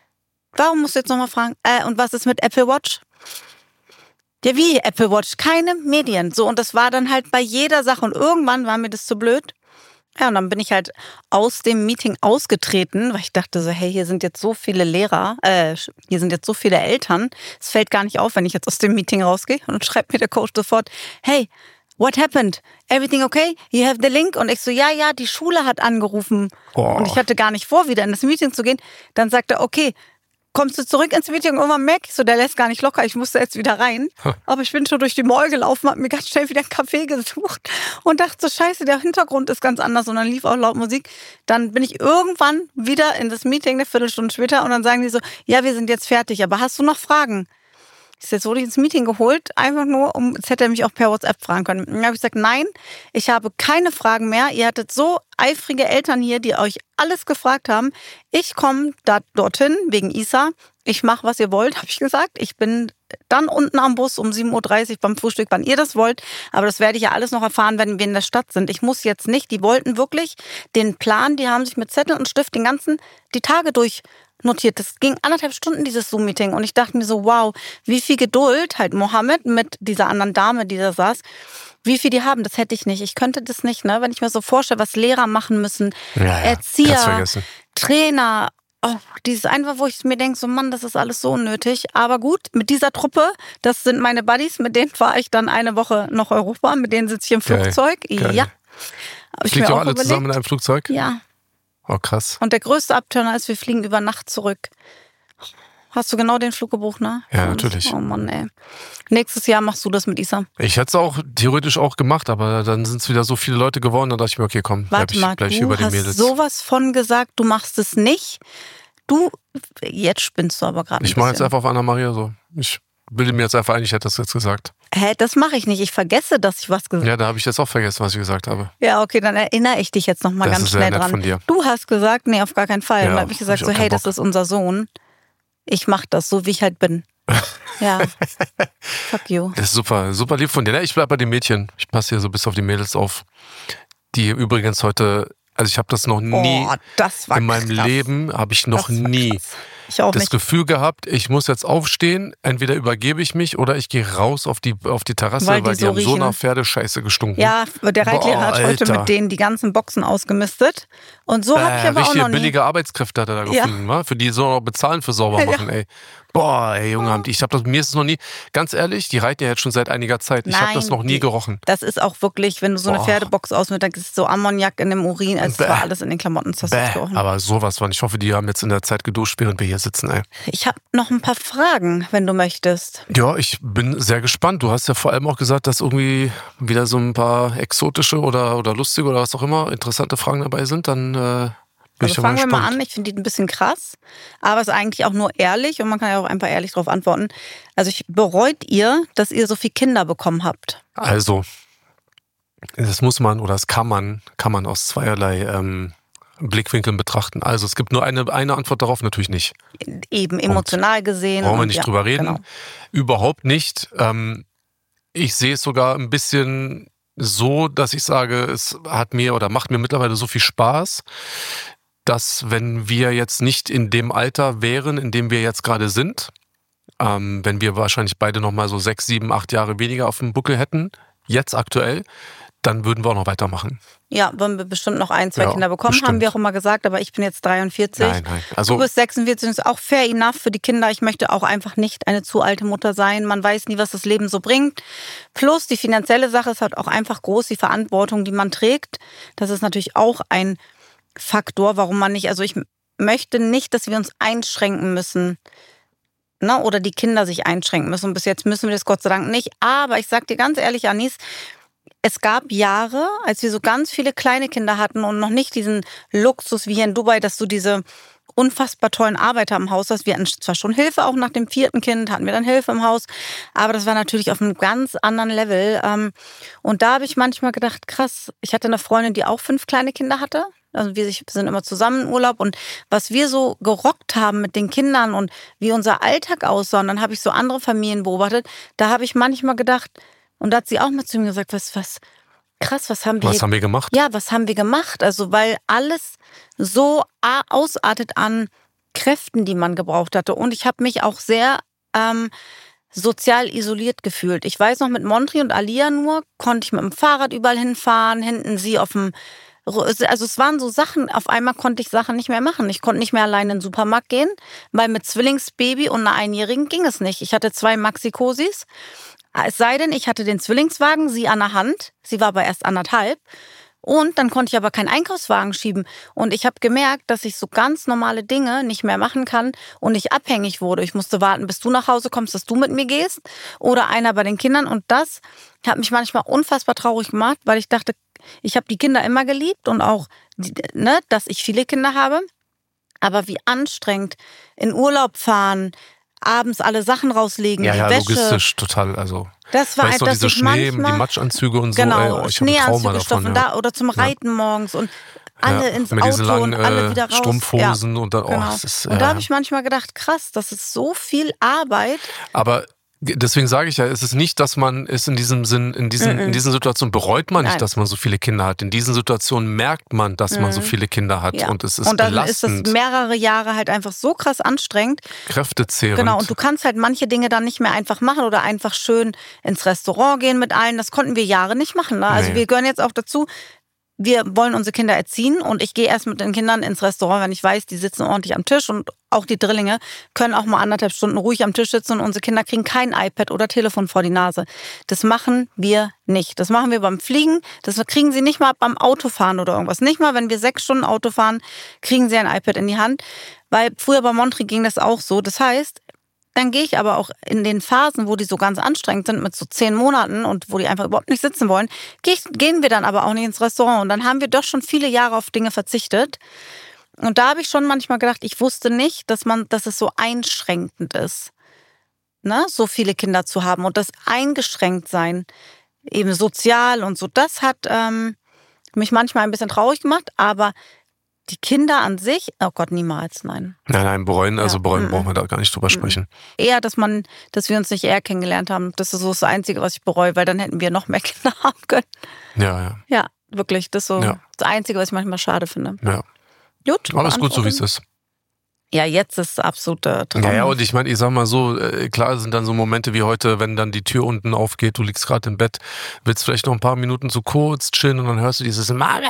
Warum musst du jetzt nochmal fragen? Äh, und was ist mit Apple Watch? Ja, wie Apple Watch? Keine Medien. So, und das war dann halt bei jeder Sache. Und irgendwann war mir das zu blöd. Ja, und dann bin ich halt aus dem Meeting ausgetreten, weil ich dachte so, hey, hier sind jetzt so viele Lehrer, äh, hier sind jetzt so viele Eltern. Es fällt gar nicht auf, wenn ich jetzt aus dem Meeting rausgehe. Und dann schreibt mir der Coach sofort, hey, what happened? Everything okay? You have the link? Und ich so, ja, ja, die Schule hat angerufen. Oh. Und ich hatte gar nicht vor, wieder in das Meeting zu gehen. Dann sagt er, okay, kommst du zurück ins Meeting? Und irgendwann merke ich so, der lässt gar nicht locker. Ich musste jetzt wieder rein. Aber ich bin schon durch die Mall gelaufen, habe mir ganz schnell wieder einen Kaffee gesucht und dachte so, scheiße, der Hintergrund ist ganz anders. Und dann lief auch laut Musik. Dann bin ich irgendwann wieder in das Meeting, eine Viertelstunde später. Und dann sagen die so, ja, wir sind jetzt fertig. Aber hast du noch Fragen? Jetzt wurde ich ins Meeting geholt, einfach nur, um, jetzt hätte er mich auch per WhatsApp fragen können. Dann habe ich gesagt, nein, ich habe keine Fragen mehr. Ihr hattet so eifrige Eltern hier, die euch alles gefragt haben. Ich komme da dorthin wegen Issa. Ich mache, was ihr wollt, habe ich gesagt. Ich bin dann unten am Bus um sieben Uhr dreißig beim Frühstück, wann ihr das wollt. Aber das werde ich ja alles noch erfahren, wenn wir in der Stadt sind. Ich muss jetzt nicht, die wollten wirklich den Plan, die haben sich mit Zettel und Stift den ganzen, die Tage durch notiert. Das ging anderthalb Stunden, dieses Zoom-Meeting. Und ich dachte mir so, wow, wie viel Geduld halt Mohammed mit dieser anderen Dame, die da saß, wie viel die haben, das hätte ich nicht. Ich könnte das nicht, ne? Wenn ich mir so vorstelle, was Lehrer machen müssen, ja, ja, Erzieher, Trainer, oh, dieses einfach, wo ich mir denke, so Mann, das ist alles so unnötig. Aber gut, mit dieser Truppe, das sind meine Buddies, mit denen fahre ich dann eine Woche nach Europa, mit denen sitze ich im Flugzeug. Geil. Geil. Ja. Fliegt ihr auch alle überlegt. Zusammen in einem Flugzeug? Ja. Oh, krass. Und der größte Abturner ist, wir fliegen über Nacht zurück. Hast du genau den Flug gebucht, ne? Ja, natürlich. Oh Mann, ey. Nächstes Jahr machst du das mit Issa. Ich hätte es auch theoretisch auch gemacht, aber dann sind es wieder so viele Leute geworden, da dachte ich mir, okay, komm, bleib Warte ich, mal, bleib ich du über die hast Mädels. sowas von gesagt, du machst es nicht. Du, jetzt spinnst du aber gerade ein Ich mache jetzt bisschen. einfach auf Anna-Maria so. Ich bilde mir jetzt einfach ein, ich hätte das jetzt gesagt. Hä, das mache ich nicht. Ich vergesse, dass ich was gesagt habe. Ja, da habe ich jetzt auch vergessen, was ich gesagt habe. Ja, okay, dann erinnere ich dich jetzt nochmal Das ganz ist sehr schnell nett dran. von dir. Du hast gesagt, nee, auf gar keinen Fall. Ja, Und dann habe ich gesagt, hab ich so, auch hey, keinen das ist unser Sohn. Ich mach das, so wie ich halt bin. Ja. Fuck you. Das ist super, super lieb von dir. Ich bleib bei den Mädchen. Ich passe hier so bis auf die Mädels auf. Die übrigens heute, also ich habe das noch nie oh, das war in meinem krass. Leben, habe ich noch Das war nie krass. Ich auch das nicht. Gefühl gehabt, ich muss jetzt aufstehen, entweder übergebe ich mich oder ich gehe raus auf die, auf die Terrasse, Weil weil die die, so haben so riechen. nach Pferdescheiße gestunken. Ja, der Reitlehrer Boah, hat heute Alter. mit denen die ganzen Boxen ausgemistet. Und so habe ich Äh, aber auch richtige noch nie. billige Arbeitskräfte hat er da Ja. gefunden, wa? Für die so noch bezahlen für sauber Ja. machen, ey. Boah, ey, Junge, haben die- ich hab das, mir ist es noch nie, ganz ehrlich, die reiten ja jetzt schon seit einiger Zeit. Ich habe das Nein, noch nie die- gerochen. Das ist auch wirklich, wenn du so eine Boah. Pferdebox ausmisst, dann ist so Ammoniak in dem Urin, also es Bäh. war alles in den Klamotten, das hast du Bäh, gerochen. aber sowas von. Ich hoffe, die haben jetzt in der Zeit geduscht, während wir hier sitzen, ey. Ich habe noch ein paar Fragen, wenn du möchtest. Ja, ich bin sehr gespannt. Du hast ja vor allem auch gesagt, dass irgendwie wieder so ein paar exotische oder, oder lustige oder was auch immer interessante Fragen dabei sind. Dann äh, bin ich Also schon mal fangen wir mal gespannt. an. Ich finde die ein bisschen krass, aber es ist eigentlich auch nur ehrlich und man kann ja auch einfach ehrlich darauf antworten. Also ich, bereut ihr, dass ihr so viele Kinder bekommen habt? Also, das muss man oder das kann man, kann man aus zweierlei ähm, Blickwinkeln betrachten. Also es gibt nur eine, eine Antwort darauf, natürlich nicht. Eben emotional gesehen. Brauchen wir und nicht ja, drüber reden. Genau. Überhaupt nicht. Ähm, ich sehe es sogar ein bisschen so, dass ich sage, es hat mir oder macht mir mittlerweile so viel Spaß, dass wenn wir jetzt nicht in dem Alter wären, in dem wir jetzt gerade sind, ähm, wenn wir wahrscheinlich beide nochmal so sechs, sieben, acht Jahre weniger auf dem Buckel hätten, jetzt aktuell, dann würden wir auch noch weitermachen. Ja, wollen wir bestimmt noch ein, zwei Ja, Kinder bekommen, bestimmt. haben wir auch immer gesagt, aber ich bin jetzt dreiundvierzig. Nein, nein. Du Also bist sechsundvierzig, das ist auch fair enough für die Kinder. Ich möchte auch einfach nicht eine zu alte Mutter sein. Man weiß nie, was das Leben so bringt. Plus die finanzielle Sache ist halt auch einfach groß, die Verantwortung, die man trägt. Das ist natürlich auch ein Faktor, warum man nicht, also ich möchte nicht, dass wir uns einschränken müssen. Ne? Oder die Kinder sich einschränken müssen. Und bis jetzt müssen wir das Gott sei Dank nicht. Aber ich sag dir ganz ehrlich, Anis, es gab Jahre, als wir so ganz viele kleine Kinder hatten und noch nicht diesen Luxus wie hier in Dubai, dass du diese unfassbar tollen Arbeiter im Haus hast. Wir hatten zwar schon Hilfe, auch nach dem vierten Kind hatten wir dann Hilfe im Haus, aber das war natürlich auf einem ganz anderen Level. Und da habe ich manchmal gedacht, krass, ich hatte eine Freundin, die auch fünf kleine Kinder hatte. Also wir sind immer zusammen im Urlaub und was wir so gerockt haben mit den Kindern und wie unser Alltag aussah, und dann habe ich so andere Familien beobachtet, da habe ich manchmal gedacht, und da hat sie auch mal zu mir gesagt, was, was, krass, was haben wir was hier, haben wir gemacht? ja, was haben wir gemacht? Also, weil alles so ausartet an Kräften, die man gebraucht hatte. Und ich habe mich auch sehr ähm, sozial isoliert gefühlt. Ich weiß noch, mit Montri und Alia nur konnte ich mit dem Fahrrad überall hinfahren, hinten sie auf dem, also es waren so Sachen, auf einmal konnte ich Sachen nicht mehr machen. Ich konnte nicht mehr allein in den Supermarkt gehen, weil mit Zwillingsbaby und einer Einjährigen ging es nicht. Ich hatte zwei Maxi-Cosis. Es sei denn, ich hatte den Zwillingswagen, sie an der Hand. Sie war aber erst anderthalb. Und dann konnte ich aber keinen Einkaufswagen schieben. Und ich habe gemerkt, dass ich so ganz normale Dinge nicht mehr machen kann und ich abhängig wurde. Ich musste warten, bis du nach Hause kommst, dass du mit mir gehst. Oder einer bei den Kindern. Und das hat mich manchmal unfassbar traurig gemacht, weil ich dachte, ich habe die Kinder immer geliebt und auch, ne, dass ich viele Kinder habe. Aber wie anstrengend in Urlaub fahren, abends alle Sachen rauslegen, Ja, die ja, Wäsche. logistisch total. Also, Das war weißt du, dass diese ich Schnee, manchmal, die Matschanzüge und so, genau, ey, oh, ich habe ein Trauma Schneeanzüge, davon. Stoffen Ja. da oder zum Reiten morgens und alle Ja, ins mit Auto diesen langen, und alle äh, wieder raus. Strumpfhosen ja, und dann, oh, genau. es ist, Und da ja. habe ich manchmal gedacht, krass, das ist so viel Arbeit. Aber deswegen sage ich ja, es ist nicht, dass man es in diesem Sinn, in diesen, in diesen Situationen bereut man nicht, Nein. dass man so viele Kinder hat. In diesen Situationen merkt man, dass man so Mhm. viele Kinder hat. Ja. Und es ist und dann belastend, ist das mehrere Jahre halt einfach so krass anstrengend. kräftezehrend. Genau, und du kannst halt manche Dinge dann nicht mehr einfach machen oder einfach schön ins Restaurant gehen mit allen. Das konnten wir Jahre nicht machen. Ne? Also Nee. wir gehören jetzt auch dazu, wir wollen unsere Kinder erziehen und ich gehe erst mit den Kindern ins Restaurant, wenn ich weiß, die sitzen ordentlich am Tisch und auch die Drillinge können auch mal anderthalb Stunden ruhig am Tisch sitzen und unsere Kinder kriegen kein iPad oder Telefon vor die Nase. Das machen wir nicht. Das machen wir beim Fliegen, das kriegen sie nicht mal beim Autofahren oder irgendwas. Nicht mal, wenn wir sechs Stunden Auto fahren, kriegen sie ein iPad in die Hand, weil früher bei Montri ging das auch so. Das heißt, dann gehe ich aber auch in den Phasen, wo die so ganz anstrengend sind, mit so zehn Monaten und wo die einfach überhaupt nicht sitzen wollen, geh ich, gehen wir dann aber auch nicht ins Restaurant. Und dann haben wir doch schon viele Jahre auf Dinge verzichtet. Und da habe ich schon manchmal gedacht, ich wusste nicht, dass man, dass es so einschränkend ist, ne, so viele Kinder zu haben. Und das Eingeschränktsein, eben sozial und so, das hat ähm, mich manchmal ein bisschen traurig gemacht, aber die Kinder an sich, oh Gott, niemals, nein. Nein, nein, bereuen, also Ja. bereuen Mhm. brauchen wir da gar nicht drüber sprechen. Eher, dass man, dass wir uns nicht eher kennengelernt haben. Das ist so das Einzige, was ich bereue, weil dann hätten wir noch mehr Kinder haben können. Ja, ja, Ja, wirklich, das ist so Ja. das Einzige, was ich manchmal schade finde. ja. Gut, Alles gut, so wie es Beantwortung. ist. Ja, jetzt ist absolute Traum. Ja, ja, und ich meine, ich sag mal so, äh, klar sind dann so Momente wie heute, wenn dann die Tür unten aufgeht, du liegst gerade im Bett, willst vielleicht noch ein paar Minuten so kurz chillen und dann hörst du dieses Mama,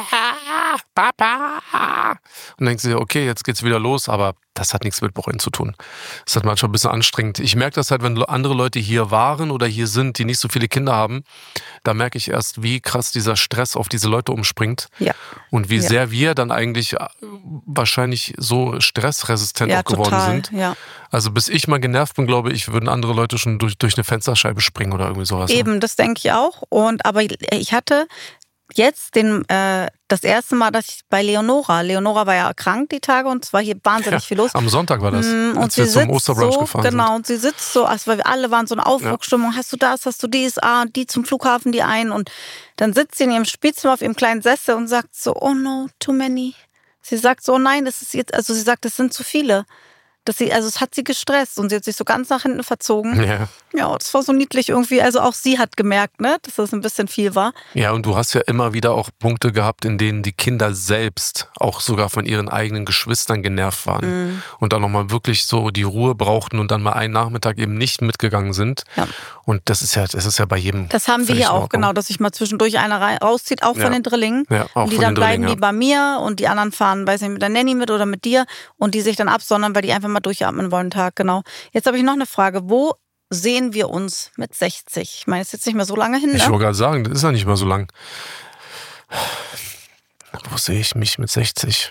Papa und denkst dir, okay, jetzt geht's wieder los, aber das hat nichts mit Bereuen zu tun. Das ist halt manchmal ein bisschen anstrengend. Ich merke das halt, wenn andere Leute hier waren oder hier sind, die nicht so viele Kinder haben, da merke ich erst, wie krass dieser Stress auf diese Leute umspringt. Ja. Und wie Ja. sehr wir dann eigentlich wahrscheinlich so stressresistent Ja, auch geworden total. sind. Ja. Also bis ich mal genervt bin, glaube ich, würden andere Leute schon durch, durch eine Fensterscheibe springen oder irgendwie sowas. ne? Eben, das denke ich auch. Und aber ich hatte jetzt den, äh, das erste Mal, dass ich bei Leonora, Leonora war ja krank die Tage und es war hier wahnsinnig Ja, viel los. am Sonntag war das, Mm, und als sie wir zum sitzt Osterbrunch so, gefahren genau, und sie sitzt so, also weil wir alle waren so eine Aufbruchsstimmung, hast du das, hast du dies, ah, die zum Flughafen, die ein und dann sitzt sie in ihrem Spielzimmer auf ihrem kleinen Sessel und sagt so, oh no, too many. Sie sagt so, oh nein, das ist jetzt, also sie sagt, das sind zu viele. Dass sie, also es hat sie gestresst und sie hat sich so ganz nach hinten verzogen. sind. Ja. Ja, das war so niedlich irgendwie. Also auch sie hat gemerkt, ne, dass das ein bisschen viel war. Ja, und du hast ja immer wieder auch Punkte gehabt, in denen die Kinder selbst auch sogar von ihren eigenen Geschwistern genervt waren. Mhm. Und dann nochmal wirklich so die Ruhe brauchten und dann mal einen Nachmittag eben nicht mitgegangen sind. Ja. Und das ist ja, das ist ja bei jedem. Das haben wir völlig hier in auch, Ordnung. genau, dass sich mal zwischendurch einer rein, rauszieht, auch Ja. von den Drillingen. Ja, auch und die von dann den bleiben Drillingen, die bei mir und die anderen fahren, weiß nicht, mit der Nanny mit oder mit dir und die sich dann absondern, weil die einfach mal durchatmen wollen, Tag, genau. Jetzt habe ich noch eine Frage. Wo sehen wir uns mit sechzig? Ich meine, es ist jetzt nicht mehr so lange hin, Ich ne? wollte gerade sagen, das ist ja nicht mehr so lang. Wo sehe ich mich mit sechzig?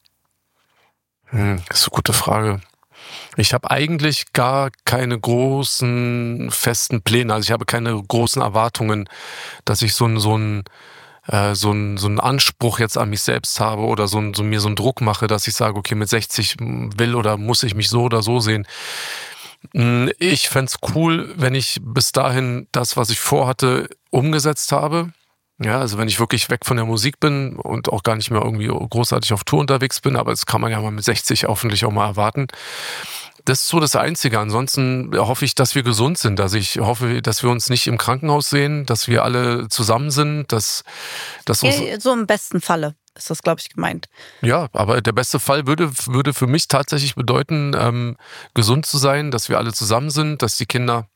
Hm, das ist eine gute Frage. Ich habe eigentlich gar keine großen festen Pläne. Also ich habe keine großen Erwartungen, dass ich so ein so ein äh, so ein so einen Anspruch jetzt an mich selbst habe oder so, ein, so mir so einen Druck mache, dass ich sage, okay, mit sechzig will oder muss ich mich so oder so sehen. Ich fänd's cool, wenn ich bis dahin das, was ich vorhatte, umgesetzt habe. Ja, also wenn ich wirklich weg von der Musik bin und auch gar nicht mehr irgendwie großartig auf Tour unterwegs bin, aber das kann man ja mal mit sechzig hoffentlich auch mal erwarten. Das ist so das Einzige. Ansonsten hoffe ich, dass wir gesund sind. Also ich hoffe, dass wir uns nicht im Krankenhaus sehen, dass wir alle zusammen sind, dass, dass uns... Ja, so im besten Falle ist das, glaube ich, gemeint. Ja, aber der beste Fall würde, würde für mich tatsächlich bedeuten, ähm, gesund zu sein, dass wir alle zusammen sind, dass die Kinder...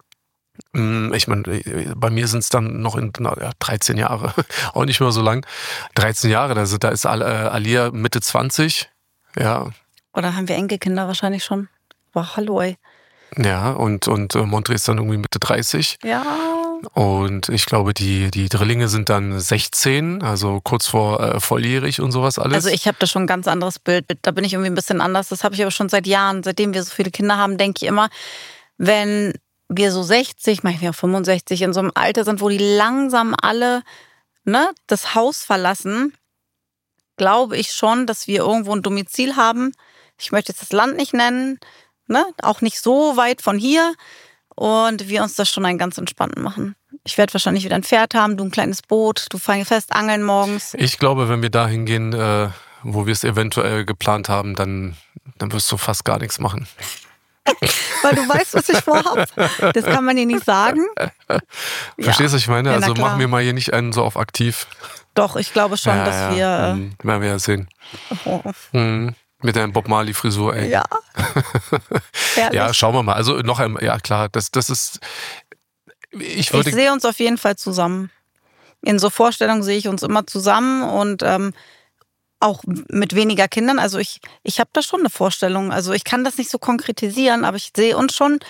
Ich meine, bei mir sind es dann noch in na, ja, dreizehn Jahre, auch nicht mehr so lang. dreizehn Jahre, da, sind, da ist Al- äh, Alia Mitte zwanzig. Ja, Oder haben wir Enkelkinder wahrscheinlich schon? Boah, hallo, ey. ja und, und äh, Montre ist dann irgendwie Mitte dreißig. Ja. Und ich glaube, die, die Drillinge sind dann sechzehn, also kurz vor äh, volljährig und sowas alles. Also ich habe da schon ein ganz anderes Bild. Da bin ich irgendwie ein bisschen anders. Das habe ich aber schon seit Jahren. Seitdem wir so viele Kinder haben, denke ich immer, wenn wir so sechzig, manchmal auch fünfundsechzig, in so einem Alter sind, wo die langsam alle ne, das Haus verlassen, glaube ich schon, dass wir irgendwo ein Domizil haben. Ich möchte jetzt das Land nicht nennen, ne, auch nicht so weit von hier. Und wir uns das schon einen ganz entspannten machen. Ich werde wahrscheinlich wieder ein Pferd haben, du ein kleines Boot, du fängst angeln morgens. Ich glaube, wenn wir dahin gehen, äh, wo wir es eventuell geplant haben, dann, dann wirst du fast gar nichts machen. Weil du weißt, was ich vorhabe. Das kann man dir nicht sagen. Verstehst du, was ich meine? Ja, na Also klar. machen wir mal hier nicht einen so auf aktiv. Doch, ich glaube schon, ja, dass ja. wir... Hm, werden wir ja sehen. Oh, Hm. Mit deinem Bob Marley-Frisur, ey. ja. Herrlich. Ja, schauen wir mal. Also noch einmal, ja klar, das, das ist... Ich würde... Ich sehe uns auf jeden Fall zusammen. In so Vorstellungen sehe ich uns immer zusammen und ähm, auch mit weniger Kindern. Also ich, ich habe da schon eine Vorstellung. Also ich kann das nicht so konkretisieren, aber ich sehe uns schon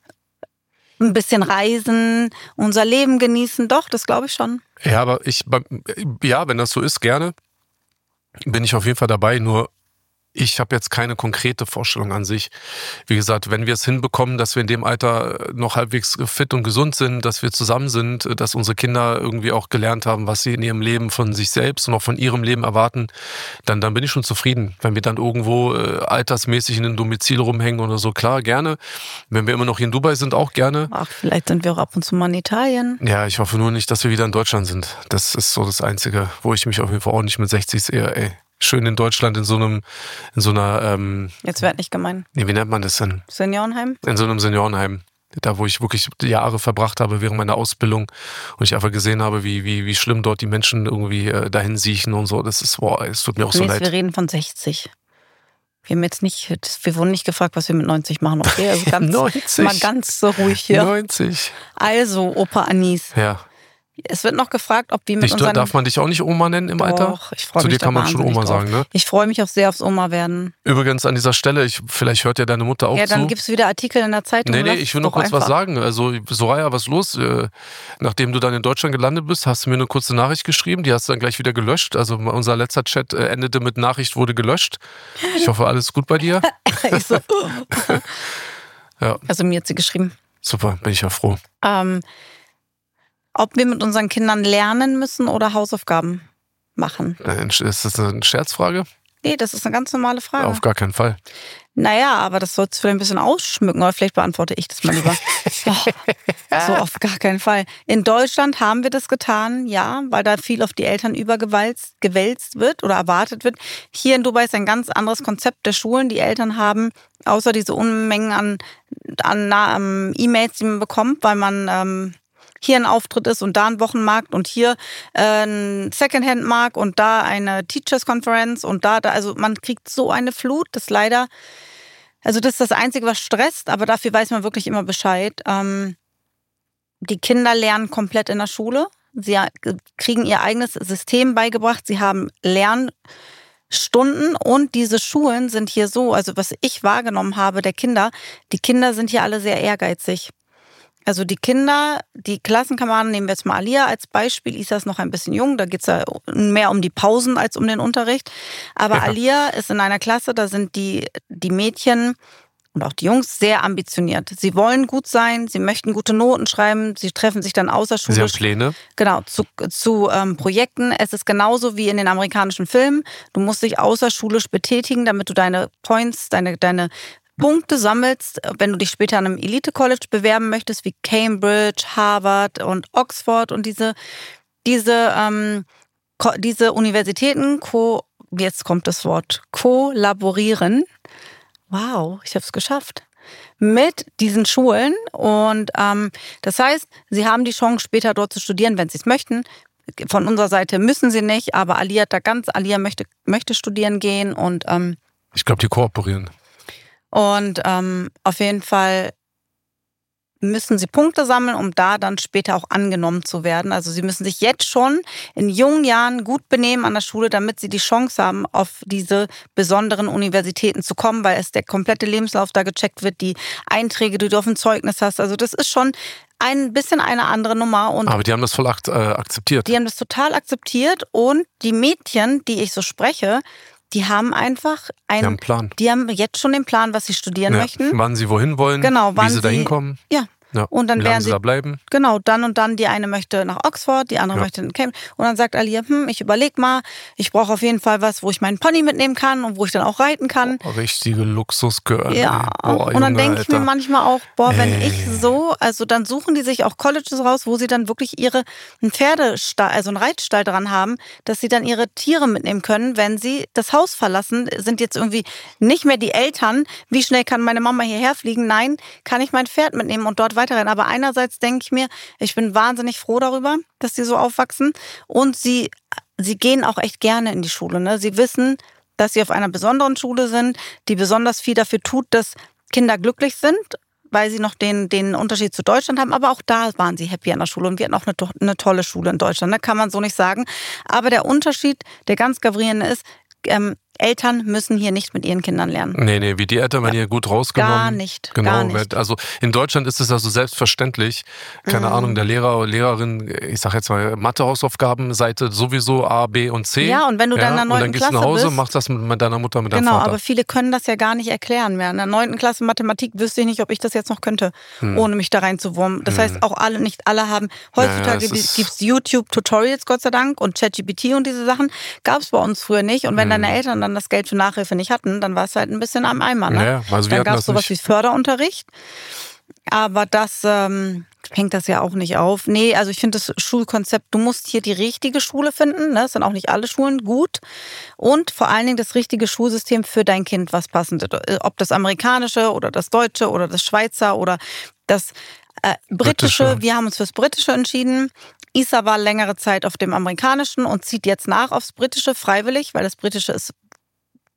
ein bisschen reisen, unser Leben genießen. Doch, das glaube ich schon. Ja, aber ich... Ja, wenn das so ist, gerne. Bin ich auf jeden Fall dabei, nur... Ich habe jetzt keine konkrete Vorstellung an sich. Wie gesagt, wenn wir es hinbekommen, dass wir in dem Alter noch halbwegs fit und gesund sind, dass wir zusammen sind, dass unsere Kinder irgendwie auch gelernt haben, was sie in ihrem Leben von sich selbst und auch von ihrem Leben erwarten, dann, dann bin ich schon zufrieden. Wenn wir dann irgendwo äh, altersmäßig in einem Domizil rumhängen oder so, klar, gerne. Wenn wir immer noch hier in Dubai sind, auch gerne. Ach, vielleicht sind wir auch ab und zu mal in Italien. Ja, ich hoffe nur nicht, dass wir wieder in Deutschland sind. Das ist so das Einzige, wo ich mich auf jeden Fall auch nicht mit sechzig sehe, ey. Schön in Deutschland in so einem, in so einer, ähm, Jetzt wird nicht gemein. nee, wie nennt man das denn? Seniorenheim? In so einem Seniorenheim. Da, wo ich wirklich Jahre verbracht habe während meiner Ausbildung und ich einfach gesehen habe, wie, wie, wie schlimm dort die Menschen irgendwie äh, dahin siechen und so. Das ist, boah, es tut mir auch so Nee, leid. wir reden von sechzig. Wir haben jetzt nicht, wir wurden nicht gefragt, was wir mit neunzig machen. Okay, also ganz, neunzig. Mal ganz so ruhig hier. neunzig. Also, Opa Anis. Ja. Es wird noch gefragt, ob wir mit Dich, unseren... Darf man dich auch nicht Oma nennen im Doch, Alter? ich freue Zu mich dir kann man schon Oma drauf. sagen, ne? Ich freue mich auch sehr aufs Oma werden. Übrigens an dieser Stelle, ich, vielleicht hört ja deine Mutter auch zu. Ja, dann gibt es wieder Artikel in der Zeitung. Nee, nee, Lass ich will es noch doch kurz einfach. was sagen. Also, Soraya, was los? Äh, nachdem du dann in Deutschland gelandet bist, hast du mir eine kurze Nachricht geschrieben. Die hast du dann gleich wieder gelöscht. Also, unser letzter Chat äh, endete mit Nachricht wurde gelöscht. Ich hoffe, alles gut bei dir. Ich so, Ja, also mir hat sie geschrieben. super, bin ich ja froh. Ähm, ob wir mit unseren Kindern lernen müssen oder Hausaufgaben machen. Äh, Ist das eine Scherzfrage? Nee, das ist eine ganz normale Frage. Auf gar keinen Fall. Naja, aber das sollst du vielleicht ein bisschen ausschmücken, oder vielleicht beantworte ich das mal lieber. Oh, so auf gar keinen Fall. In Deutschland haben wir das getan, ja, weil da viel auf die Eltern übergewälzt gewälzt wird oder erwartet wird. Hier in Dubai ist ein ganz anderes Konzept der Schulen. Die Eltern haben, außer diese Unmengen an, an, an E-Mails, die man bekommt, weil man ähm, hier ein Auftritt ist und da ein Wochenmarkt und hier äh, ein Secondhand-Markt und da eine Teachers-Conference und da, da, also man kriegt so eine Flut, das leider, also das ist das Einzige, was stresst, aber dafür weiß man wirklich immer Bescheid. Ähm, die Kinder lernen komplett in der Schule, sie kriegen ihr eigenes System beigebracht, sie haben Lernstunden und diese Schulen sind hier so, also was ich wahrgenommen habe der Kinder, die Kinder sind hier alle sehr ehrgeizig. Also die Kinder, die Klassenkameraden, nehmen wir jetzt mal Alia als Beispiel, Isa ist noch ein bisschen jung, da geht es ja mehr um die Pausen als um den Unterricht. Aber ja. Alia ist in einer Klasse, da sind die, die Mädchen und auch die Jungs sehr ambitioniert. Sie wollen gut sein, sie möchten gute Noten schreiben, sie treffen sich dann außerschulisch. Sie haben Pläne? Genau, zu, zu ähm, Projekten. Es ist genauso wie in den amerikanischen Filmen. Du musst dich außerschulisch betätigen, damit du deine Points, deine, deine Punkte sammelst, wenn du dich später an einem Elite-College bewerben möchtest, wie Cambridge, Harvard und Oxford und diese, diese, ähm, ko- diese Universitäten, ko- jetzt kommt das Wort, kollaborieren. Wow, ich habe es geschafft. Mit diesen Schulen und ähm, das heißt, sie haben die Chance, später dort zu studieren, wenn sie es möchten. Von unserer Seite müssen sie nicht, aber Alia hat da ganz, Alia möchte, möchte studieren gehen und ähm, ich glaube, die kooperieren. Und ähm, auf jeden Fall müssen sie Punkte sammeln, um da dann später auch angenommen zu werden. Also sie müssen sich jetzt schon in jungen Jahren gut benehmen an der Schule, damit sie die Chance haben, auf diese besonderen Universitäten zu kommen, weil es der komplette Lebenslauf da gecheckt wird, die Einträge, die du auf dem Zeugnis hast. Also das ist schon ein bisschen eine andere Nummer. Und aber die haben das voll ak- äh, akzeptiert. Die haben das total akzeptiert und die Mädchen, die ich so spreche, die haben einfach einen, die haben einen Plan. Die haben jetzt schon den Plan, was sie studieren Ja, möchten. wann sie wohin wollen, genau, wann wie sie da sie hinkommen. Ja. Ja. Und dann Wie lange werden sie sie da bleiben. Genau, dann und dann, die eine möchte nach Oxford, die andere Ja. möchte in Cambridge. Und dann sagt Alia, hm, ich überleg mal, ich brauche auf jeden Fall was, wo ich meinen Pony mitnehmen kann und wo ich dann auch reiten kann. Oh, richtige Luxusgirl. Ja, Boah, und dann Junge, denke ich mir Alter. manchmal auch, boah, wenn Ey. ich so, also dann suchen die sich auch Colleges raus, wo sie dann wirklich ihre einen Pferdestall, also einen Reitstall dran haben, dass sie dann ihre Tiere mitnehmen können, wenn sie das Haus verlassen, sind jetzt irgendwie nicht mehr die Eltern, wie schnell kann meine Mama hierher fliegen? Nein, kann ich mein Pferd mitnehmen und dort weiterrennen. Aber einerseits denke ich mir, ich bin wahnsinnig froh darüber, dass sie so aufwachsen und sie, sie gehen auch echt gerne in die Schule. Ne? Sie wissen, dass sie auf einer besonderen Schule sind, die besonders viel dafür tut, dass Kinder glücklich sind, weil sie noch den, den Unterschied zu Deutschland haben. Aber auch da waren sie happy an der Schule und wir hatten auch eine, to- eine tolle Schule in Deutschland. Ne? Kann man so nicht sagen. Aber der Unterschied, der ganz gravierende ist, ähm, Eltern müssen hier nicht mit ihren Kindern lernen. Nee, nee, wie die Eltern werden Ja. hier gut rausgenommen. Gar nicht, Genau, gar nicht. Also in Deutschland ist es also selbstverständlich. Keine Mhm. Ahnung, der Lehrer oder Lehrerin, ich sag jetzt mal Mathe-Hausaufgaben, Seite sowieso A, B und C. Ja, und wenn du dann in der und dann neunten gehst du nach Klasse Hause, bist- machst das mit deiner Mutter, mit deinem Genau, Vater. aber viele können das ja gar nicht erklären mehr. In der neunten Klasse Mathematik wüsste ich nicht, ob ich das jetzt noch könnte, Hm. ohne mich da reinzuwurmen. Das heißt, auch alle, nicht alle haben, heutzutage Ja, es ist- gibt es YouTube-Tutorials, Gott sei Dank, und ChatGPT und diese Sachen. Gab es bei uns früher nicht. Und wenn Hm. deine Eltern dann das Geld für Nachhilfe nicht hatten, dann war es halt ein bisschen am Eimer. Ne? Ja, also wir dann hatten gab es das sowas nicht. wie Förderunterricht. Aber das ähm, hängt das ja auch nicht auf. Nee, also ich finde das Schulkonzept, du musst hier die richtige Schule finden. Ne? Das sind auch nicht alle Schulen gut. Und vor allen Dingen das richtige Schulsystem für dein Kind, was passend ist. Ob das amerikanische oder das deutsche oder das Schweizer oder das äh, britische. Britische. Wir haben uns fürs britische entschieden. Isa war längere Zeit auf dem amerikanischen und zieht jetzt nach aufs britische freiwillig, weil das britische ist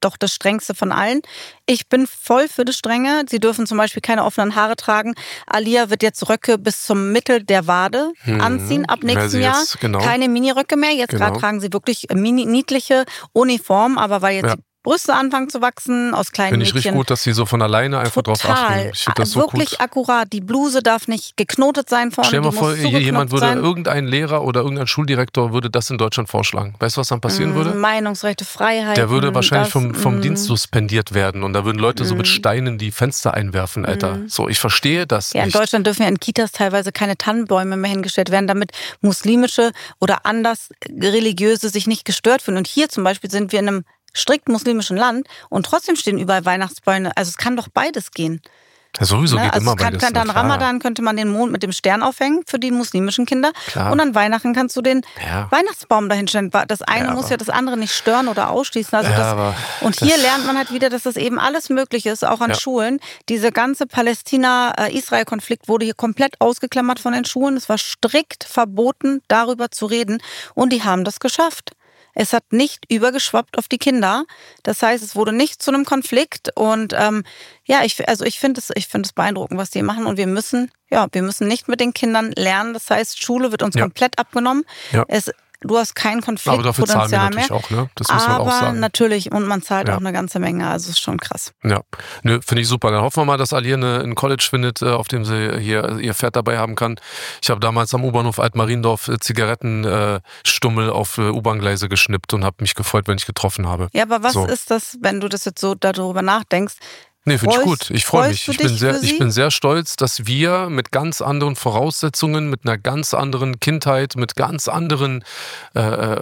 doch das Strengste von allen. Ich bin voll für das Strenge. Sie dürfen zum Beispiel keine offenen Haare tragen. Alia wird jetzt Röcke bis zum Mittel der Wade hm. anziehen ab nächstem Jahr. Jetzt, genau. Keine Miniröcke mehr. Jetzt genau. gerade tragen sie wirklich mini, niedliche Uniform, aber weil jetzt ja. die Brüste anfangen zu wachsen, aus kleinen Finde ich Mädchen. richtig gut, dass sie so von alleine einfach Total. drauf achten. Ich finde das so wirklich gut. akkurat. Die Bluse darf nicht geknotet sein vorne. Stell dir mal die vor, muss jemand würde, sein. irgendein Lehrer oder irgendein Schuldirektor würde das in Deutschland vorschlagen. Weißt du, was dann passieren mm, würde? Meinungsrechte, Freiheit. Der würde wahrscheinlich das, vom, vom mm. Dienst suspendiert werden und da würden Leute mm. so mit Steinen die Fenster einwerfen, Alter. Mm. So, ich verstehe das Ja, nicht. in Deutschland dürfen ja in Kitas teilweise keine Tannenbäume mehr hingestellt werden, damit muslimische oder anders religiöse sich nicht gestört fühlen. Und hier zum Beispiel sind wir in einem strikt muslimischen Land und trotzdem stehen überall Weihnachtsbäume. Also es kann doch beides gehen. Ja, sowieso ne? geht also immer kann, beides. Kann, dann Ramadan könnte man den Mond mit dem Stern aufhängen für die muslimischen Kinder. Klar. Und an Weihnachten kannst du den ja. Weihnachtsbaum dahinstellen. Das eine ja, muss ja das andere nicht stören oder ausschließen. Also ja, das, aber und hier lernt man halt wieder, dass das eben alles möglich ist, auch an ja. Schulen. Diese ganze Palästina-Israel-Konflikt wurde hier komplett ausgeklammert von den Schulen. Es war strikt verboten, darüber zu reden. Und die haben das geschafft. Es hat nicht übergeschwappt auf die Kinder. Das heißt, es wurde nicht zu einem Konflikt. Und ähm, ja, ich, also ich finde es, ich finde es beeindruckend, was die machen. Und wir müssen, ja, wir müssen nicht mit den Kindern lernen. Das heißt, Schule wird uns ja. komplett abgenommen. Ja. Es, du hast kein Konfliktpotenzial mehr. Aber dafür zahlen wir natürlich auch, ne? Das muss man aber auch sagen. natürlich, und man zahlt ja. auch eine ganze Menge. Also es ist schon krass. Ja, ne, finde ich super. Dann hoffen wir mal, dass Alia eine, ein College findet, auf dem sie hier ihr Pferd dabei haben kann. Ich habe damals am U-Bahnhof Altmariendorf Zigarettenstummel auf U-Bahn-Gleise geschnippt und habe mich gefreut, wenn ich getroffen habe. Ja, aber was so. ist das, wenn du das jetzt so darüber nachdenkst? Nee, finde ich gut. Ich freue mich. Ich bin, sehr, ich bin sehr stolz, dass wir mit ganz anderen Voraussetzungen, mit einer ganz anderen Kindheit, mit ganz anderen äh,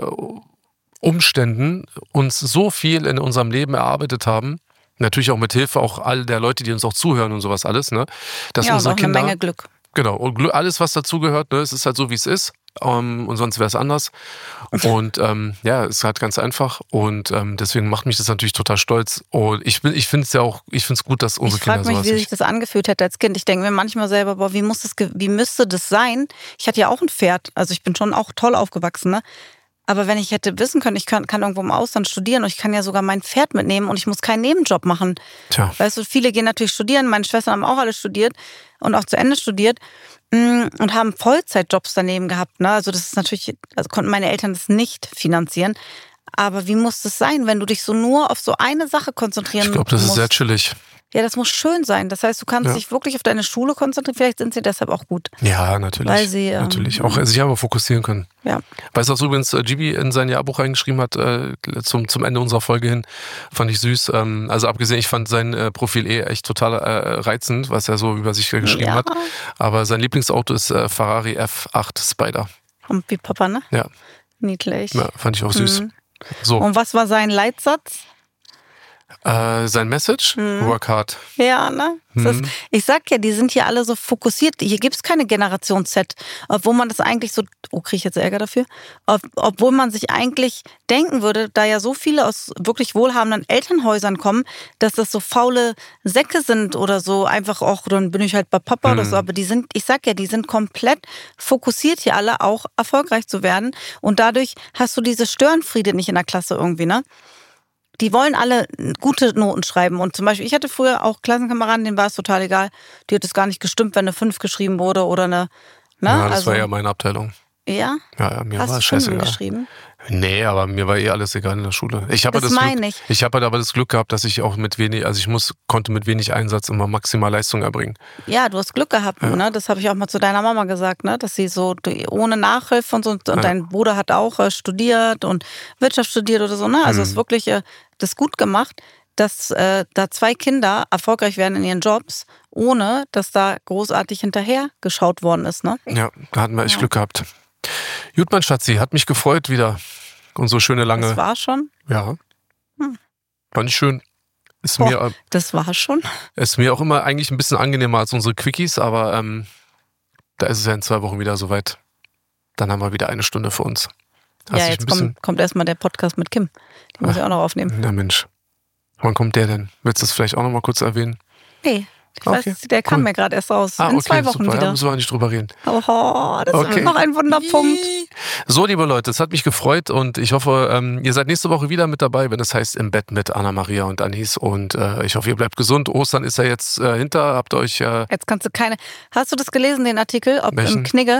Umständen uns so viel in unserem Leben erarbeitet haben. Natürlich auch mit Hilfe auch all der Leute, die uns auch zuhören und sowas alles. Ne? Dass ja, unsere und auch Kinder, eine Menge Glück. Genau, und alles, was dazugehört, ne? Es ist halt so, wie es ist. Um, und sonst wäre es anders. Und ähm, ja, es ist halt ganz einfach. Und ähm, deswegen macht mich das natürlich total stolz. Und ich, ich finde es ja auch, ich finde es gut, dass unsere ich Kinder sowas Ich frage mich, wie sich das angefühlt hätte als Kind. Ich denke mir manchmal selber, boah, wie, muss das, wie müsste das sein? Ich hatte ja auch ein Pferd. Also ich bin schon auch toll aufgewachsen, ne? Aber wenn ich hätte wissen können, ich kann, kann irgendwo im Ausland studieren und ich kann ja sogar mein Pferd mitnehmen und ich muss keinen Nebenjob machen. Tja. Weißt du, viele gehen natürlich studieren. Meine Schwestern haben auch alle studiert und auch zu Ende studiert und haben Vollzeitjobs daneben gehabt. Ne? Also das ist natürlich, also konnten meine Eltern das nicht finanzieren. Aber wie muss das sein, wenn du dich so nur auf so eine Sache konzentrieren musst? Ich glaube, das musst? ist sehr chillig. Ja, das muss schön sein. Das heißt, du kannst ja. dich wirklich auf deine Schule konzentrieren. Vielleicht sind sie deshalb auch gut. Ja, natürlich. Weil sie, ähm, natürlich. Auch sich aber fokussieren können. Ja. Weißt du, was übrigens äh, Gibi in sein Jahrbuch reingeschrieben hat, äh, zum, zum Ende unserer Folge hin, fand ich süß. Ähm, also abgesehen, ich fand sein äh, Profil eh echt total äh, reizend, was er so über sich äh, geschrieben ja. hat. Aber sein Lieblingsauto ist äh, Ferrari F acht Spider. Und wie Papa, ne? Ja. Niedlich. Ja, fand ich auch süß. Mhm. So. Und was war sein Leitsatz? Äh, sein Message? Hm. Work hard. Ja, ne? Hm. Das, ich sag ja, die sind hier alle so fokussiert. Hier gibt's keine Generation Z, obwohl man das eigentlich so, oh, kriege ich jetzt Ärger dafür? Ob, obwohl man sich eigentlich denken würde, da ja so viele aus wirklich wohlhabenden Elternhäusern kommen, dass das so faule Säcke sind oder so, einfach auch, dann bin ich halt bei Papa hm. oder so, aber die sind, ich sag ja, die sind komplett fokussiert hier alle, auch erfolgreich zu werden und dadurch hast du diese Störenfriede nicht in der Klasse irgendwie, ne? Die wollen alle gute Noten schreiben. Und zum Beispiel, ich hatte früher auch Klassenkameraden, denen war es total egal. Die hat es gar nicht gestimmt, wenn eine fünf geschrieben wurde oder eine. Ne? Ja, das also, war ja meine Abteilung. Ja? Ja, ja mir Hast war du es scheißegal. geschrieben? Nee, aber mir war eh alles egal in der Schule. Ich habe das das meine Glück, ich. Ich habe halt aber das Glück gehabt, dass ich auch mit wenig, also ich muss, konnte mit wenig Einsatz immer maximal Leistung erbringen. Ja, du hast Glück gehabt, ja. ne? Das habe ich auch mal zu deiner Mama gesagt, ne? Dass sie so ohne Nachhilfe und so, und ja. dein Bruder hat auch äh, studiert und Wirtschaft studiert oder so, ne? Also es mhm. ist wirklich äh, das gut gemacht, dass äh, da zwei Kinder erfolgreich werden in ihren Jobs, ohne dass da großartig hinterher geschaut worden ist, ne? Ja, da hatten wir echt ja. Glück gehabt. Gut, mein Schatzi, hat mich gefreut wieder. Und so schöne lange. Das war schon? Ja. Hm. Fand ich schön. Ist Boah, mir, das war schon. Ist mir auch immer eigentlich ein bisschen angenehmer als unsere Quickies, aber ähm, da ist es ja in zwei Wochen wieder soweit. Dann haben wir wieder eine Stunde für uns. Hast ja, jetzt kommt, kommt erstmal der Podcast mit Kim. Den muss ich auch noch aufnehmen. Na Mensch. Wann kommt der denn? Willst du das vielleicht auch noch mal kurz erwähnen? Nee. Ich weiß, Okay, der kam cool. mir gerade erst raus. Ah, In okay, zwei Wochen super. wieder. Da müssen wir nicht drüber reden. Oh, das Okay. ist noch ein Wunderpunkt. So, liebe Leute, es hat mich gefreut und ich hoffe, ähm, ihr seid nächste Woche wieder mit dabei, wenn es heißt Im Bett mit Anna-Maria und Anis. Und äh, ich hoffe, ihr bleibt gesund. Ostern ist ja jetzt äh, hinter. Habt ihr euch... Äh, Jetzt kannst du keine... Hast du das gelesen, den Artikel? Ob Welchen? im Knigge